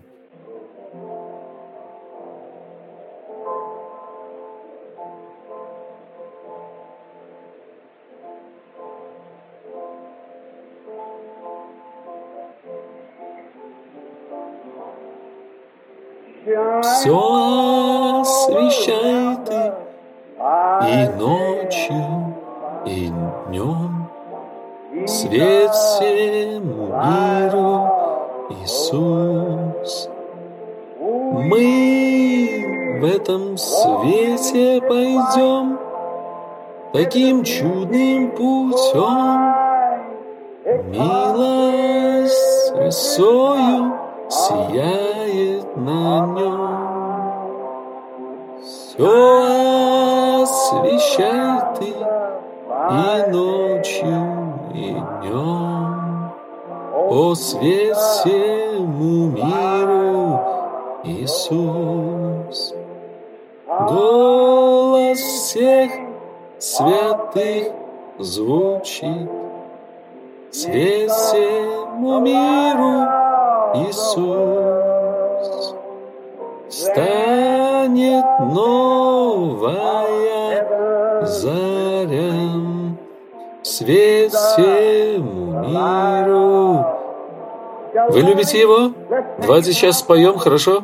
Все освещай Ты и ночью, и днем, свет всему миру, Иисус. Мы в этом свете пойдем таким чудным путем, милость росою сияет на нем. Все освещай Ты и ночью, и днем, о свет всему миру, Иисус. Голос всех святых звучит, свет всему миру, Иисус. Станет новая заря, свет всему миру. Вы любите Его? Давайте сейчас споем, хорошо?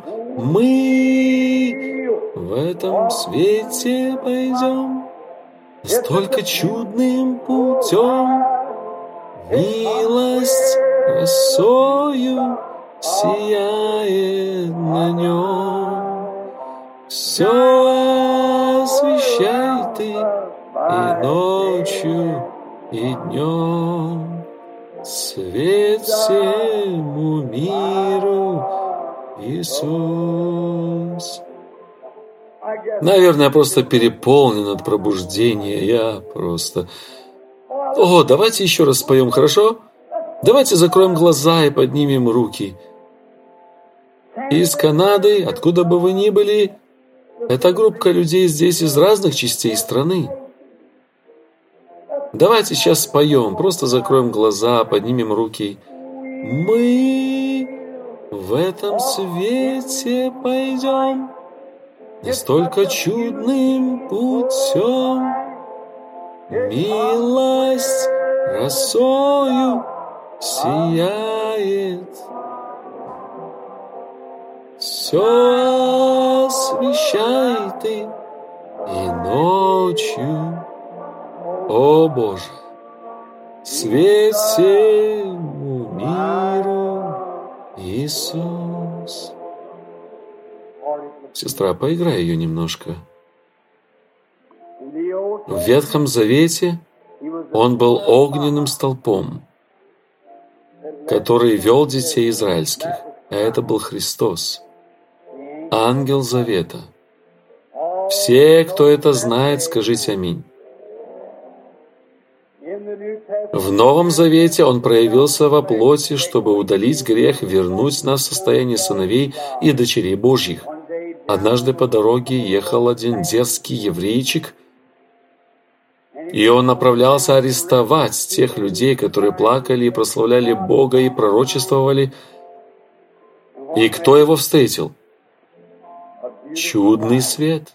Мы в этом свете пойдем столько чудным путем, милость росою сияет на нем. Все освещай Ты и ночью, и днем, свет всему миру, Иисус. Наверное, я просто переполнен от пробуждения. Я просто... О, давайте еще раз споем, хорошо? Давайте закроем глаза и поднимем руки. Из Канады, откуда бы вы ни были, эта группа людей здесь из разных частей страны. Давайте сейчас споем, просто закроем глаза, поднимем руки. Мы в этом свете пойдем не столько чудным путем, милость росою сияет. Все освещай Ты и ночью, о Боже, свет всему миру, Иисус. Сестра, поиграй ее немножко. В Ветхом Завете Он был огненным столпом, который вел детей израильских. А это был Христос, ангел завета. Все, кто это знает, скажите аминь. В Новом Завете Он проявился во плоти, чтобы удалить грех, вернуть нас в состояние сыновей и дочерей Божьих. Однажды по дороге ехал один дерзкий еврейчик, и он направлялся арестовать тех людей, которые плакали и прославляли Бога и пророчествовали. И кто его встретил? Чудный свет.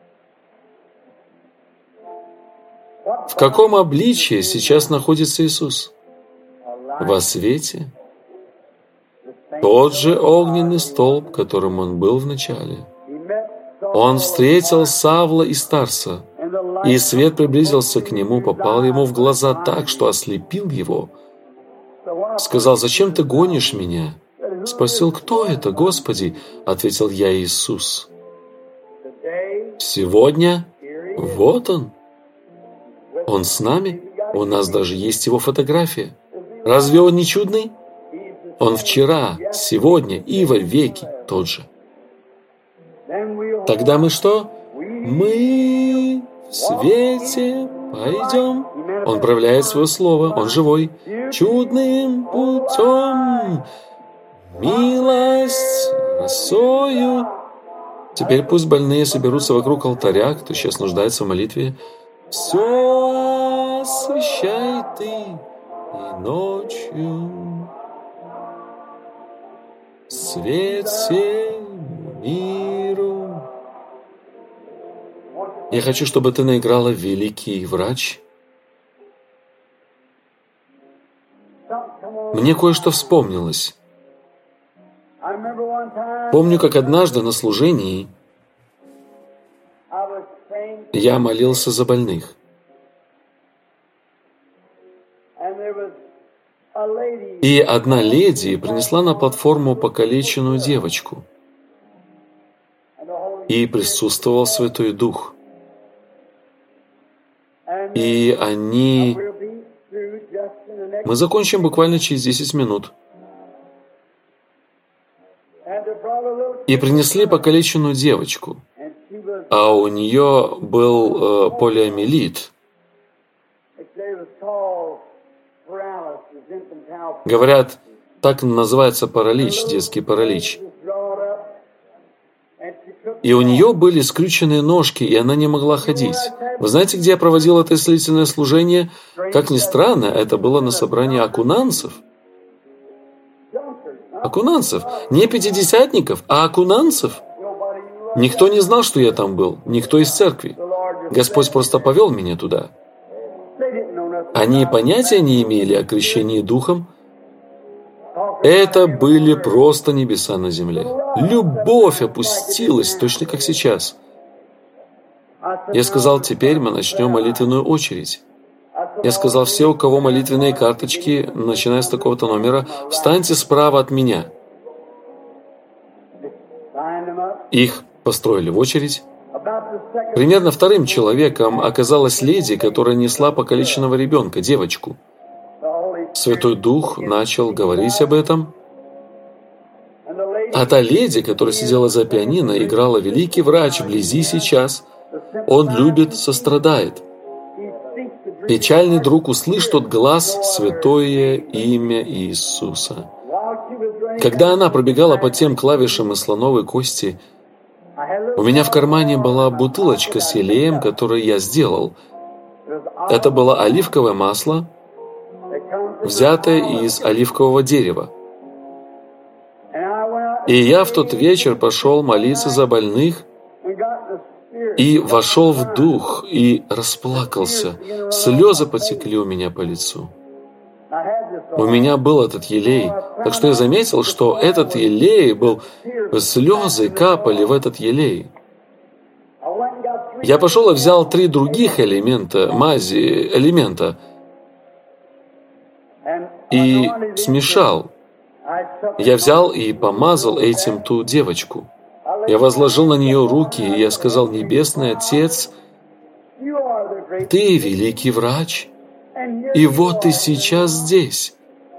В каком обличии сейчас находится Иисус? Во свете. Тот же огненный столб, которым Он был в начале. Он встретил Савла и Тарса, и свет приблизился к нему, попал ему в глаза так, что ослепил его. Сказал: «Зачем ты гонишь меня?» Спросил: «Кто это, Господи?» Ответил: «Я Иисус». Сегодня вот Он. Он с нами. У нас даже есть Его фотография. Разве Он не чудный? Он вчера, сегодня и во веки тот же. Тогда мы что? Мы в свете пойдем Он проявляет свое слово, Он живой. Чудным путем, милость росою. Теперь пусть больные соберутся вокруг алтаря, кто сейчас нуждается в молитве. Все освящай Ты и ночью. Свет всему миру. Я хочу, чтобы ты наиграла великий врач. Мне кое-что вспомнилось. Помню, как однажды на служении я молился за больных. И одна леди принесла на платформу покалеченную девочку. И присутствовал Святой Дух. И они... Мы закончим буквально через десять минут. И принесли покалеченную девочку. А у нее был э, полиомиелит. Говорят, так называется паралич, детский паралич. И у нее были скрюченные ножки, и она не могла ходить. Вы знаете, где я проводил это исцелительное служение? Как ни странно, это было на собрании акунанцев. Акунанцев. Не пятидесятников, а акунанцев. Никто не знал, что я там был. Никто из церкви. Господь просто повел меня туда. Они понятия не имели о крещении Духом. Это были просто небеса на земле. Любовь опустилась, точно как сейчас. Я сказал, теперь мы начнем молитвенную очередь. Я сказал, все, у кого молитвенные карточки, начиная с такого-то номера, встаньте справа от меня. Их построили в очередь. Примерно вторым человеком оказалась леди, которая несла покалеченного ребенка, девочку. Святой Дух начал говорить об этом. А та леди, которая сидела за пианино, играла «Великий врач вблизи сейчас». Он любит, сострадает. Печальный друг, услышь тот глаз, святое имя Иисуса. Когда она пробегала по тем клавишам из слоновой кости, у меня в кармане была бутылочка с елеем, которую я сделал. Это было оливковое масло, взятое из оливкового дерева. И я в тот вечер пошел молиться за больных и вошел в дух и расплакался. Слезы потекли у меня по лицу. У меня был этот елей, так что я заметил, что этот елей был... Слезы капали в этот елей. Я пошел и взял три других элемента, мази, элемента, и смешал. Я взял и помазал этим ту девочку. Я возложил на нее руки, и я сказал, «Небесный Отец, Ты великий врач, и вот Ты сейчас здесь».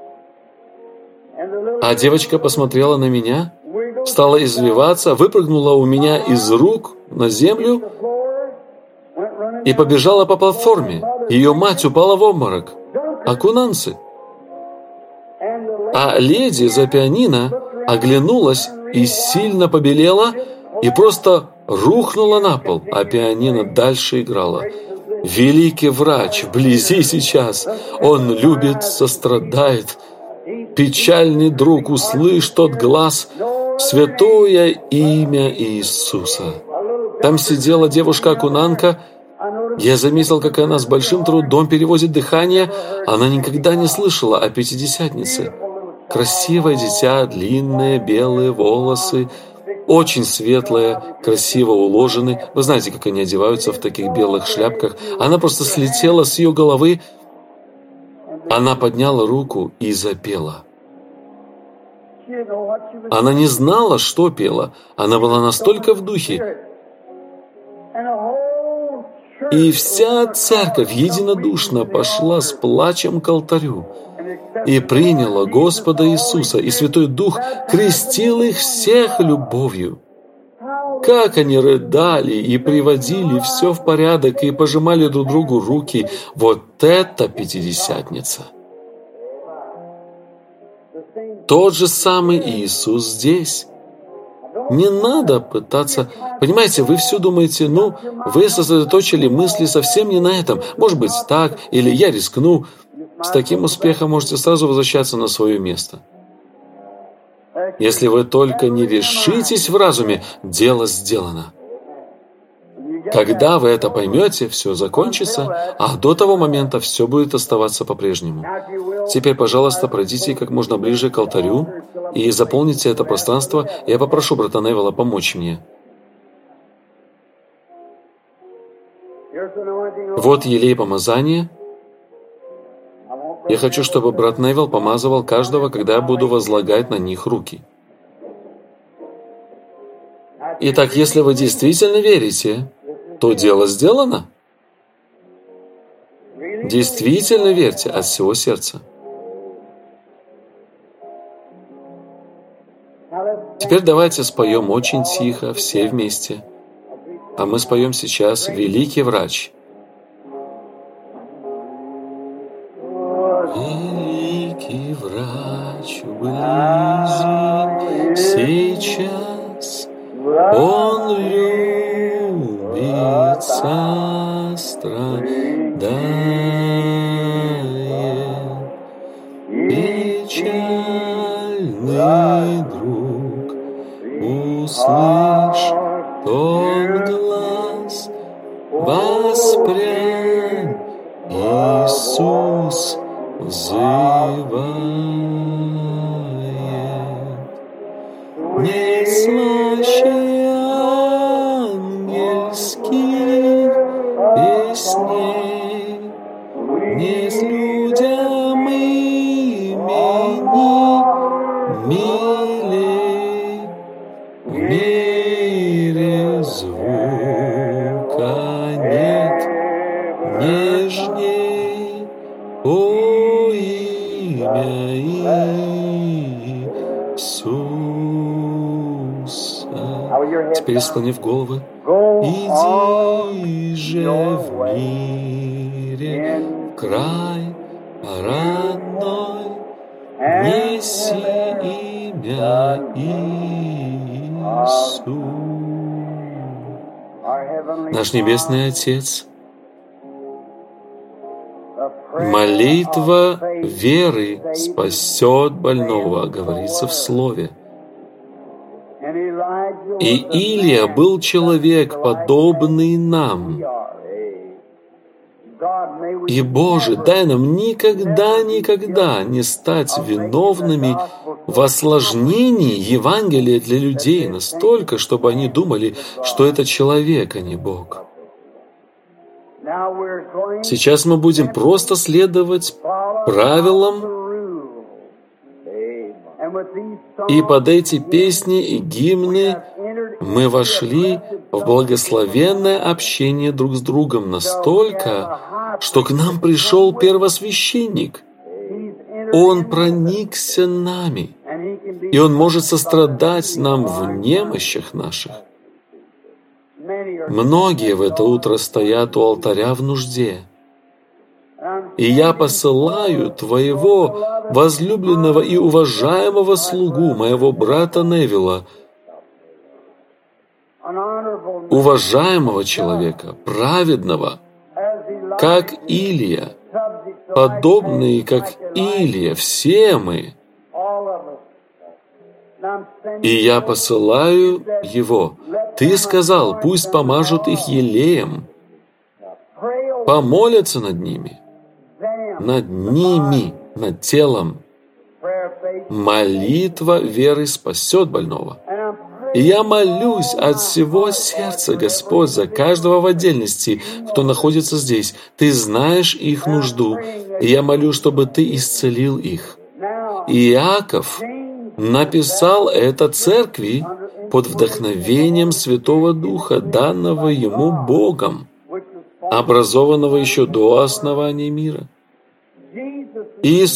А девочка посмотрела на меня, стала извиваться, выпрыгнула у меня из рук на землю и побежала по платформе. Ее мать упала в обморок. Акунанцы. А леди за пианино оглянулась и сильно побелела и просто рухнула на пол, а пианино дальше играло. Великий врач вблизи сейчас. Он любит, сострадает. Печальный друг, услышь тот глаз, святое имя Иисуса. Там сидела девушка-акунанка. Я заметил, как она с большим трудом переводит дыхание. Она никогда не слышала о пятидесятнице. Красивое дитя, длинные белые волосы, очень светлые, красиво уложены. Вы знаете, как они одеваются в таких белых шляпках. Она просто слетела с ее головы. Она подняла руку и запела. Она не знала, что пела. Она была настолько в духе. И вся церковь единодушно пошла с плачем к алтарю и приняла Господа Иисуса, и Святой Дух крестил их всех любовью. как они рыдали и приводили все в порядок и пожимали друг другу руки. Вот это Пятидесятница! Тот же самый Иисус здесь. Не надо пытаться... Понимаете, вы все думаете, ну, вы сосредоточили мысли совсем не на этом. Может быть, так, или я рискну. С таким успехом можете сразу возвращаться на свое место. Если вы только не решитесь в разуме, дело сделано. Когда вы это поймете, все закончится, а до того момента все будет оставаться по-прежнему. Теперь, пожалуйста, пройдите как можно ближе к алтарю и заполните это пространство. Я попрошу брата Невилла помочь мне. Вот елей помазания. Я хочу, чтобы брат Невилл помазывал каждого, когда я буду возлагать на них руки. Итак, если вы действительно верите, то дело сделано. Действительно верьте от всего сердца. Теперь давайте споем очень тихо, все вместе. А мы споем сейчас «Великий врач». Великий врач вблизи сейчас, Он любит сострадает, печальный друг, услышь тот глаз, воспрянь, Иисус взывает. Не слаще ангельских песней, не с людям имени милей, в мире звука нет нежней, о имя Иисуса. Теперь, склонив головы, иди же в мире в край родной, неси имя Иисус. Наш Небесный Отец, молитва веры спасет больного, говорится в Слове. И Илия был человек, подобный нам. И, Боже, дай нам никогда-никогда не стать виновными в осложнении Евангелия для людей настолько, чтобы они думали, что это человек, а не Бог. Сейчас мы будем просто следовать правилам, и под эти песни и гимны мы вошли в благословенное общение друг с другом настолько, что к нам пришел первосвященник. Он проникся нами, и он может сострадать нам в немощах наших. Многие в это утро стоят у алтаря в нужде. И я посылаю твоего возлюбленного и уважаемого слугу, моего брата Невилла, уважаемого человека, праведного, как Илия, подобные, как Илия, все мы. И я посылаю его. Ты сказал, пусть помажут их елеем, помолятся над ними, над ними, над телом. Молитва веры спасет больного. И я молюсь от всего сердца, Господь, за каждого в отдельности, кто находится здесь. Ты знаешь их нужду, и я молю, чтобы Ты исцелил их. Иаков написал это церкви под вдохновением Святого Духа, данного ему Богом, образованного еще до основания мира.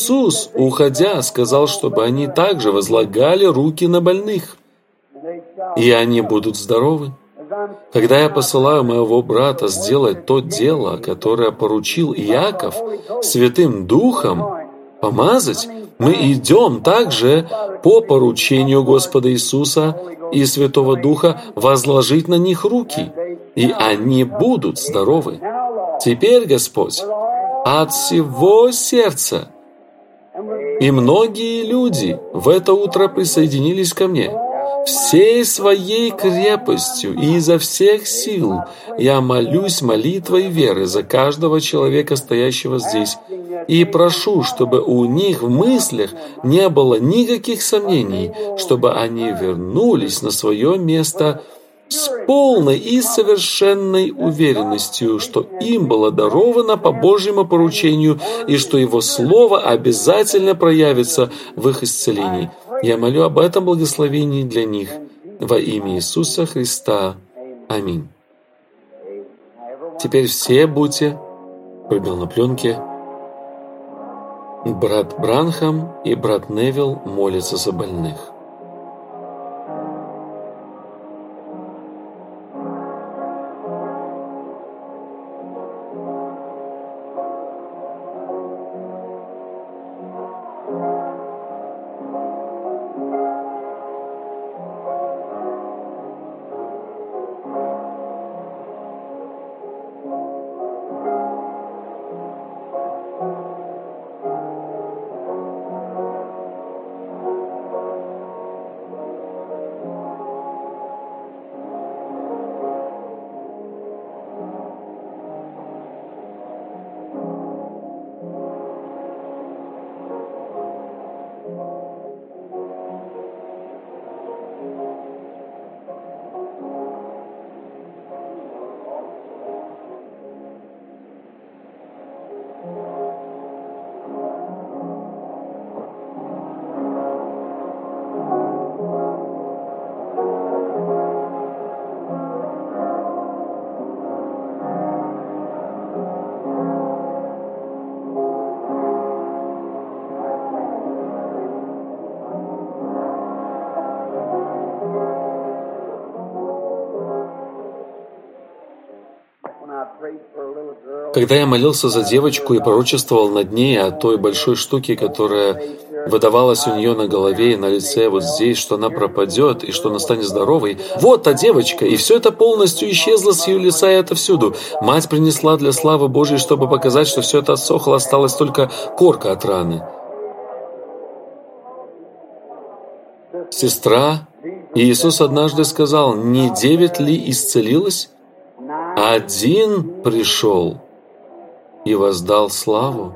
Иисус, уходя, сказал, чтобы они также возлагали руки на больных. и они будут здоровы. Когда я посылаю моего брата сделать то дело, которое поручил Иаков Святым Духом, помазать, мы идем также по поручению Господа Иисуса и Святого Духа возложить на них руки, и они будут здоровы. Теперь, Господь, от всего сердца. И многие люди в это утро присоединились ко мне. Всей своей крепостью и изо всех сил я молюсь молитвой веры за каждого человека, стоящего здесь, и прошу, чтобы у них в мыслях не было никаких сомнений, чтобы они вернулись на свое место с полной и совершенной уверенностью, что им было даровано по Божьему поручению и что Его Слово обязательно проявится в их исцелении. Я молю об этом благословении для них во имя Иисуса Христа. Аминь. Теперь все будьте, пробил на пленке, брат Бранхам и брат Невилл молятся за больных. Когда я молился за девочку и пророчествовал над ней о той большой штуке, которая выдавалась у нее на голове и на лице вот здесь, что она пропадет и что она станет здоровой, вот та девочка, и все это полностью исчезло с ее лица и отовсюду. Мать принесла для славы Божьей, чтобы показать, что все это отсохло, осталась только корка от раны. Сестра, Иисус однажды сказал, не девять ли исцелилась? Один пришел и воздал славу.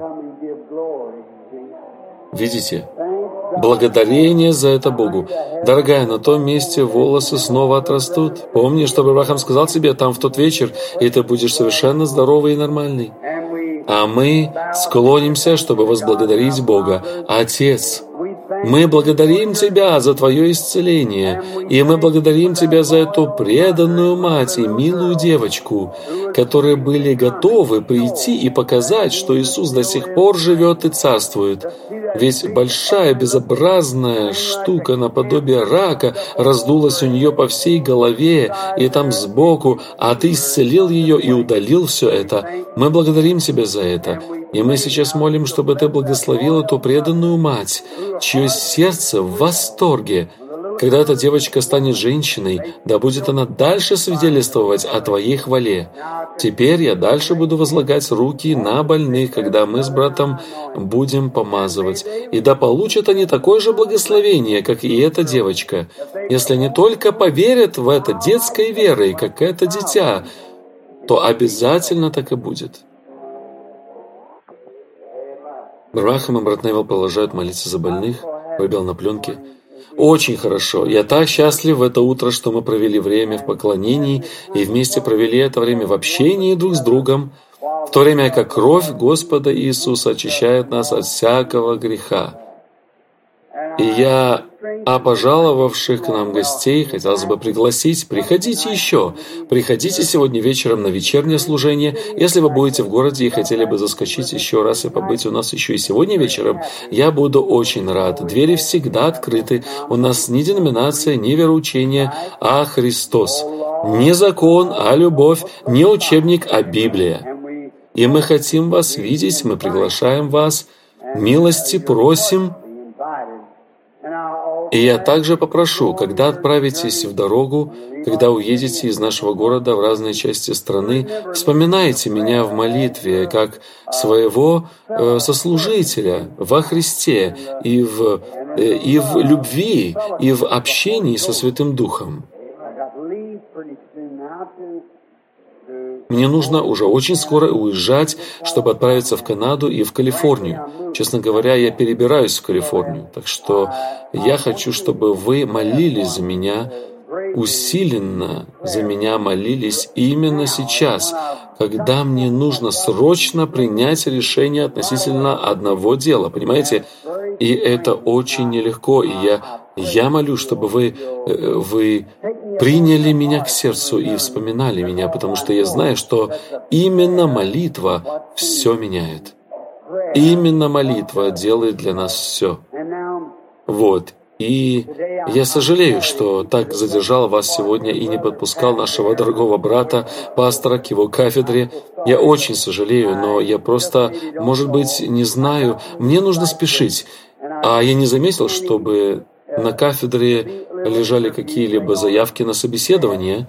Видите? Благодарение за это Богу. Дорогая, на том месте волосы снова отрастут. Помни, что Авраам сказал тебе там в тот вечер, и ты будешь совершенно здоровый и нормальный. А мы склонимся, чтобы возблагодарить Бога. Отец, мы благодарим Тебя за Твое исцеление, и мы благодарим Тебя за эту преданную мать и милую девочку, которые были готовы прийти и показать, что Иисус до сих пор живет и царствует. Ведь большая безобразная штука наподобие рака раздулась у нее по всей голове и там сбоку, а Ты исцелил ее и удалил все это. Мы благодарим Тебя за это. И мы сейчас молим, чтобы Ты благословил эту преданную мать, чье сердце в восторге. Когда эта девочка станет женщиной, да будет она дальше свидетельствовать о Твоей хвале. Теперь я дальше буду возлагать руки на больных, когда мы с братом будем помазывать. И да получат они такое же благословение, как и эта девочка, если они только поверят в это детской верой, как это дитя, то обязательно так и будет. Брахам и брат Невилл продолжают молиться за больных, выбил на пленке. Очень хорошо. Я так счастлив в это утро, что мы провели время в поклонении и вместе провели это время в общении друг с другом, в то время как кровь Господа Иисуса очищает нас от всякого греха. И я А пожаловавших к нам гостей хотелось бы пригласить, приходите еще. Приходите сегодня вечером на вечернее служение. Если вы будете в городе и хотели бы заскочить еще раз и побыть у нас еще и сегодня вечером, я буду очень рад. Двери всегда открыты. У нас не деноминация, не вероучение, а Христос. Не закон, а любовь, не учебник, а Библия. И мы хотим вас видеть, мы приглашаем вас, милости просим. И я также попрошу, когда отправитесь в дорогу, когда уедете из нашего города в разные части страны, вспоминайте меня в молитве как своего э, сослужителя во Христе и в, э, и в любви, и в общении со Святым Духом. Мне нужно уже очень скоро уезжать, чтобы отправиться в Канаду и в Калифорнию. Честно говоря, я перебираюсь в Калифорнию, так что я хочу, чтобы вы молились за меня, усиленно за меня молились именно сейчас, когда мне нужно срочно принять решение относительно одного дела, понимаете? И это очень нелегко, и я, я молю, чтобы вы, вы приняли меня к сердцу и вспоминали меня, потому что я знаю, что именно молитва все меняет. Именно молитва делает для нас все. Вот. И я сожалею, что так задержал вас сегодня и не подпускал нашего дорогого брата, пастора, к его кафедре. Я очень сожалею, но я просто, может быть, не знаю. Мне нужно спешить. А я не заметил, чтобы на кафедре лежали какие-либо заявки на собеседование.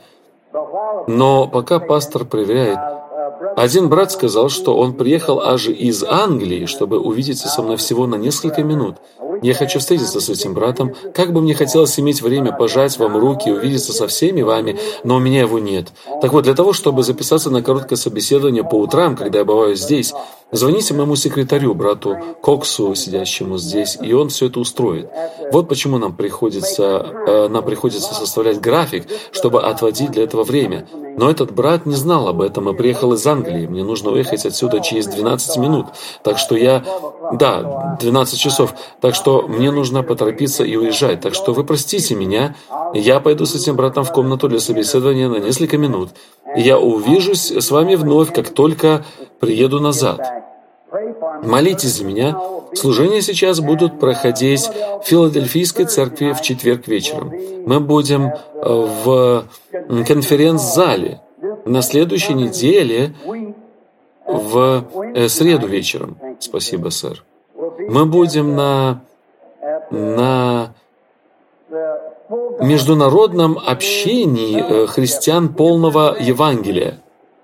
Но пока пастор проверяет, один брат сказал, что он приехал аж из Англии, чтобы увидеться со мной всего на несколько минут. Я хочу встретиться с этим братом. Как бы мне хотелось иметь время пожать вам руки, увидеться со всеми вами, но у меня его нет. Так вот, для того, чтобы записаться на короткое собеседование по утрам, когда я бываю здесь, звоните моему секретарю, брату Коксу, сидящему здесь, и он все это устроит. Вот почему нам приходится, э, нам приходится составлять график, чтобы отводить для этого время. Но этот брат не знал об этом и приехал из Англии. Мне нужно уехать отсюда через двенадцать минут. Так что я... Да, двенадцать часов. Так что мне нужно поторопиться и уезжать. Так что вы простите меня. Я пойду с этим братом в комнату для собеседования на несколько минут. Я увижусь с вами вновь, как только приеду назад. Молитесь за меня. Служения сейчас будут проходить в Филадельфийской церкви в четверг вечером. Мы будем в конференц-зале на следующей неделе в среду вечером. Спасибо, сэр. Мы будем на, на международном общении христиан полного Евангелия.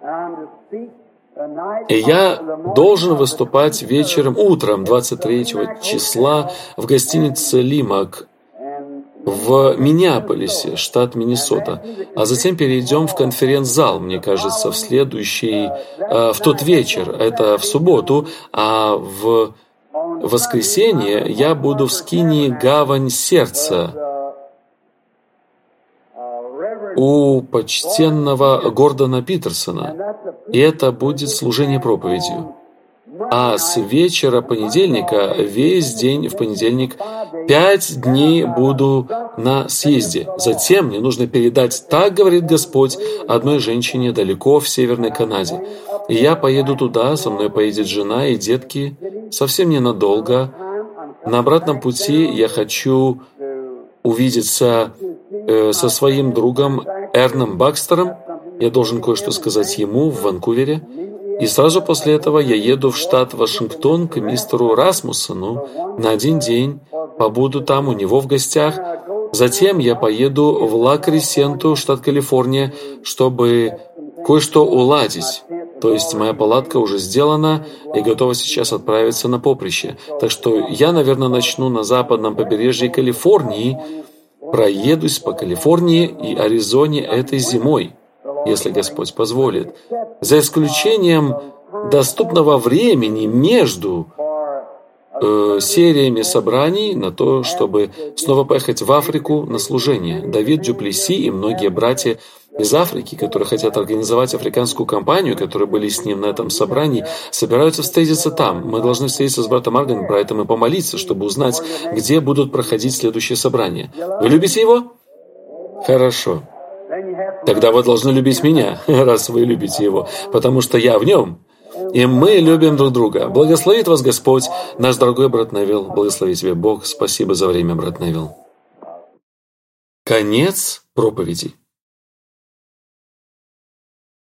И я должен выступать вечером, утром двадцать третьего числа в гостинице «Лимак» в Миннеаполисе, штат Миннесота. А затем перейдем в конференц-зал, мне кажется, в следующий, в тот вечер, это в субботу, а в воскресенье я буду в скинии «Гавань сердца» у почтенного Гордона Питерсона. И это будет служение проповедью. А с вечера понедельника, весь день в понедельник, пять дней буду на съезде. Затем мне нужно передать, так говорит Господь, одной женщине далеко в Северной Канаде. И я поеду туда, со мной поедет жена и детки, совсем ненадолго. На обратном пути я хочу увидеться э, со своим другом Эрном Бакстером. Я должен кое-что сказать ему в Ванкувере. И сразу после этого я еду в штат Вашингтон к мистеру Расмуссену на один день, побуду там у него в гостях. Затем я поеду в Ла-Кресенту, штат Калифорния, чтобы кое-что уладить. То есть моя палатка уже сделана и готова сейчас отправиться на поприще. Так что я, наверное, начну на западном побережье Калифорнии, проедусь по Калифорнии и Аризоне этой зимой, если Господь позволит. За исключением доступного времени между э, сериями собраний на то, чтобы снова поехать в Африку на служение. Давид Дюплесси и многие братья из Африки, которые хотят организовать африканскую кампанию, которые были с ним на этом собрании, собираются встретиться там. Мы должны встретиться с братом Арганбрайтом и помолиться, чтобы узнать, где будут проходить следующие собрания. Вы любите его? Хорошо. Тогда вы должны любить меня, раз вы любите его, потому что я в нем. И мы любим друг друга. Благословит вас Господь, наш дорогой брат Невилл. Благослови тебя Бог. Спасибо за время, брат Невилл. Конец проповеди.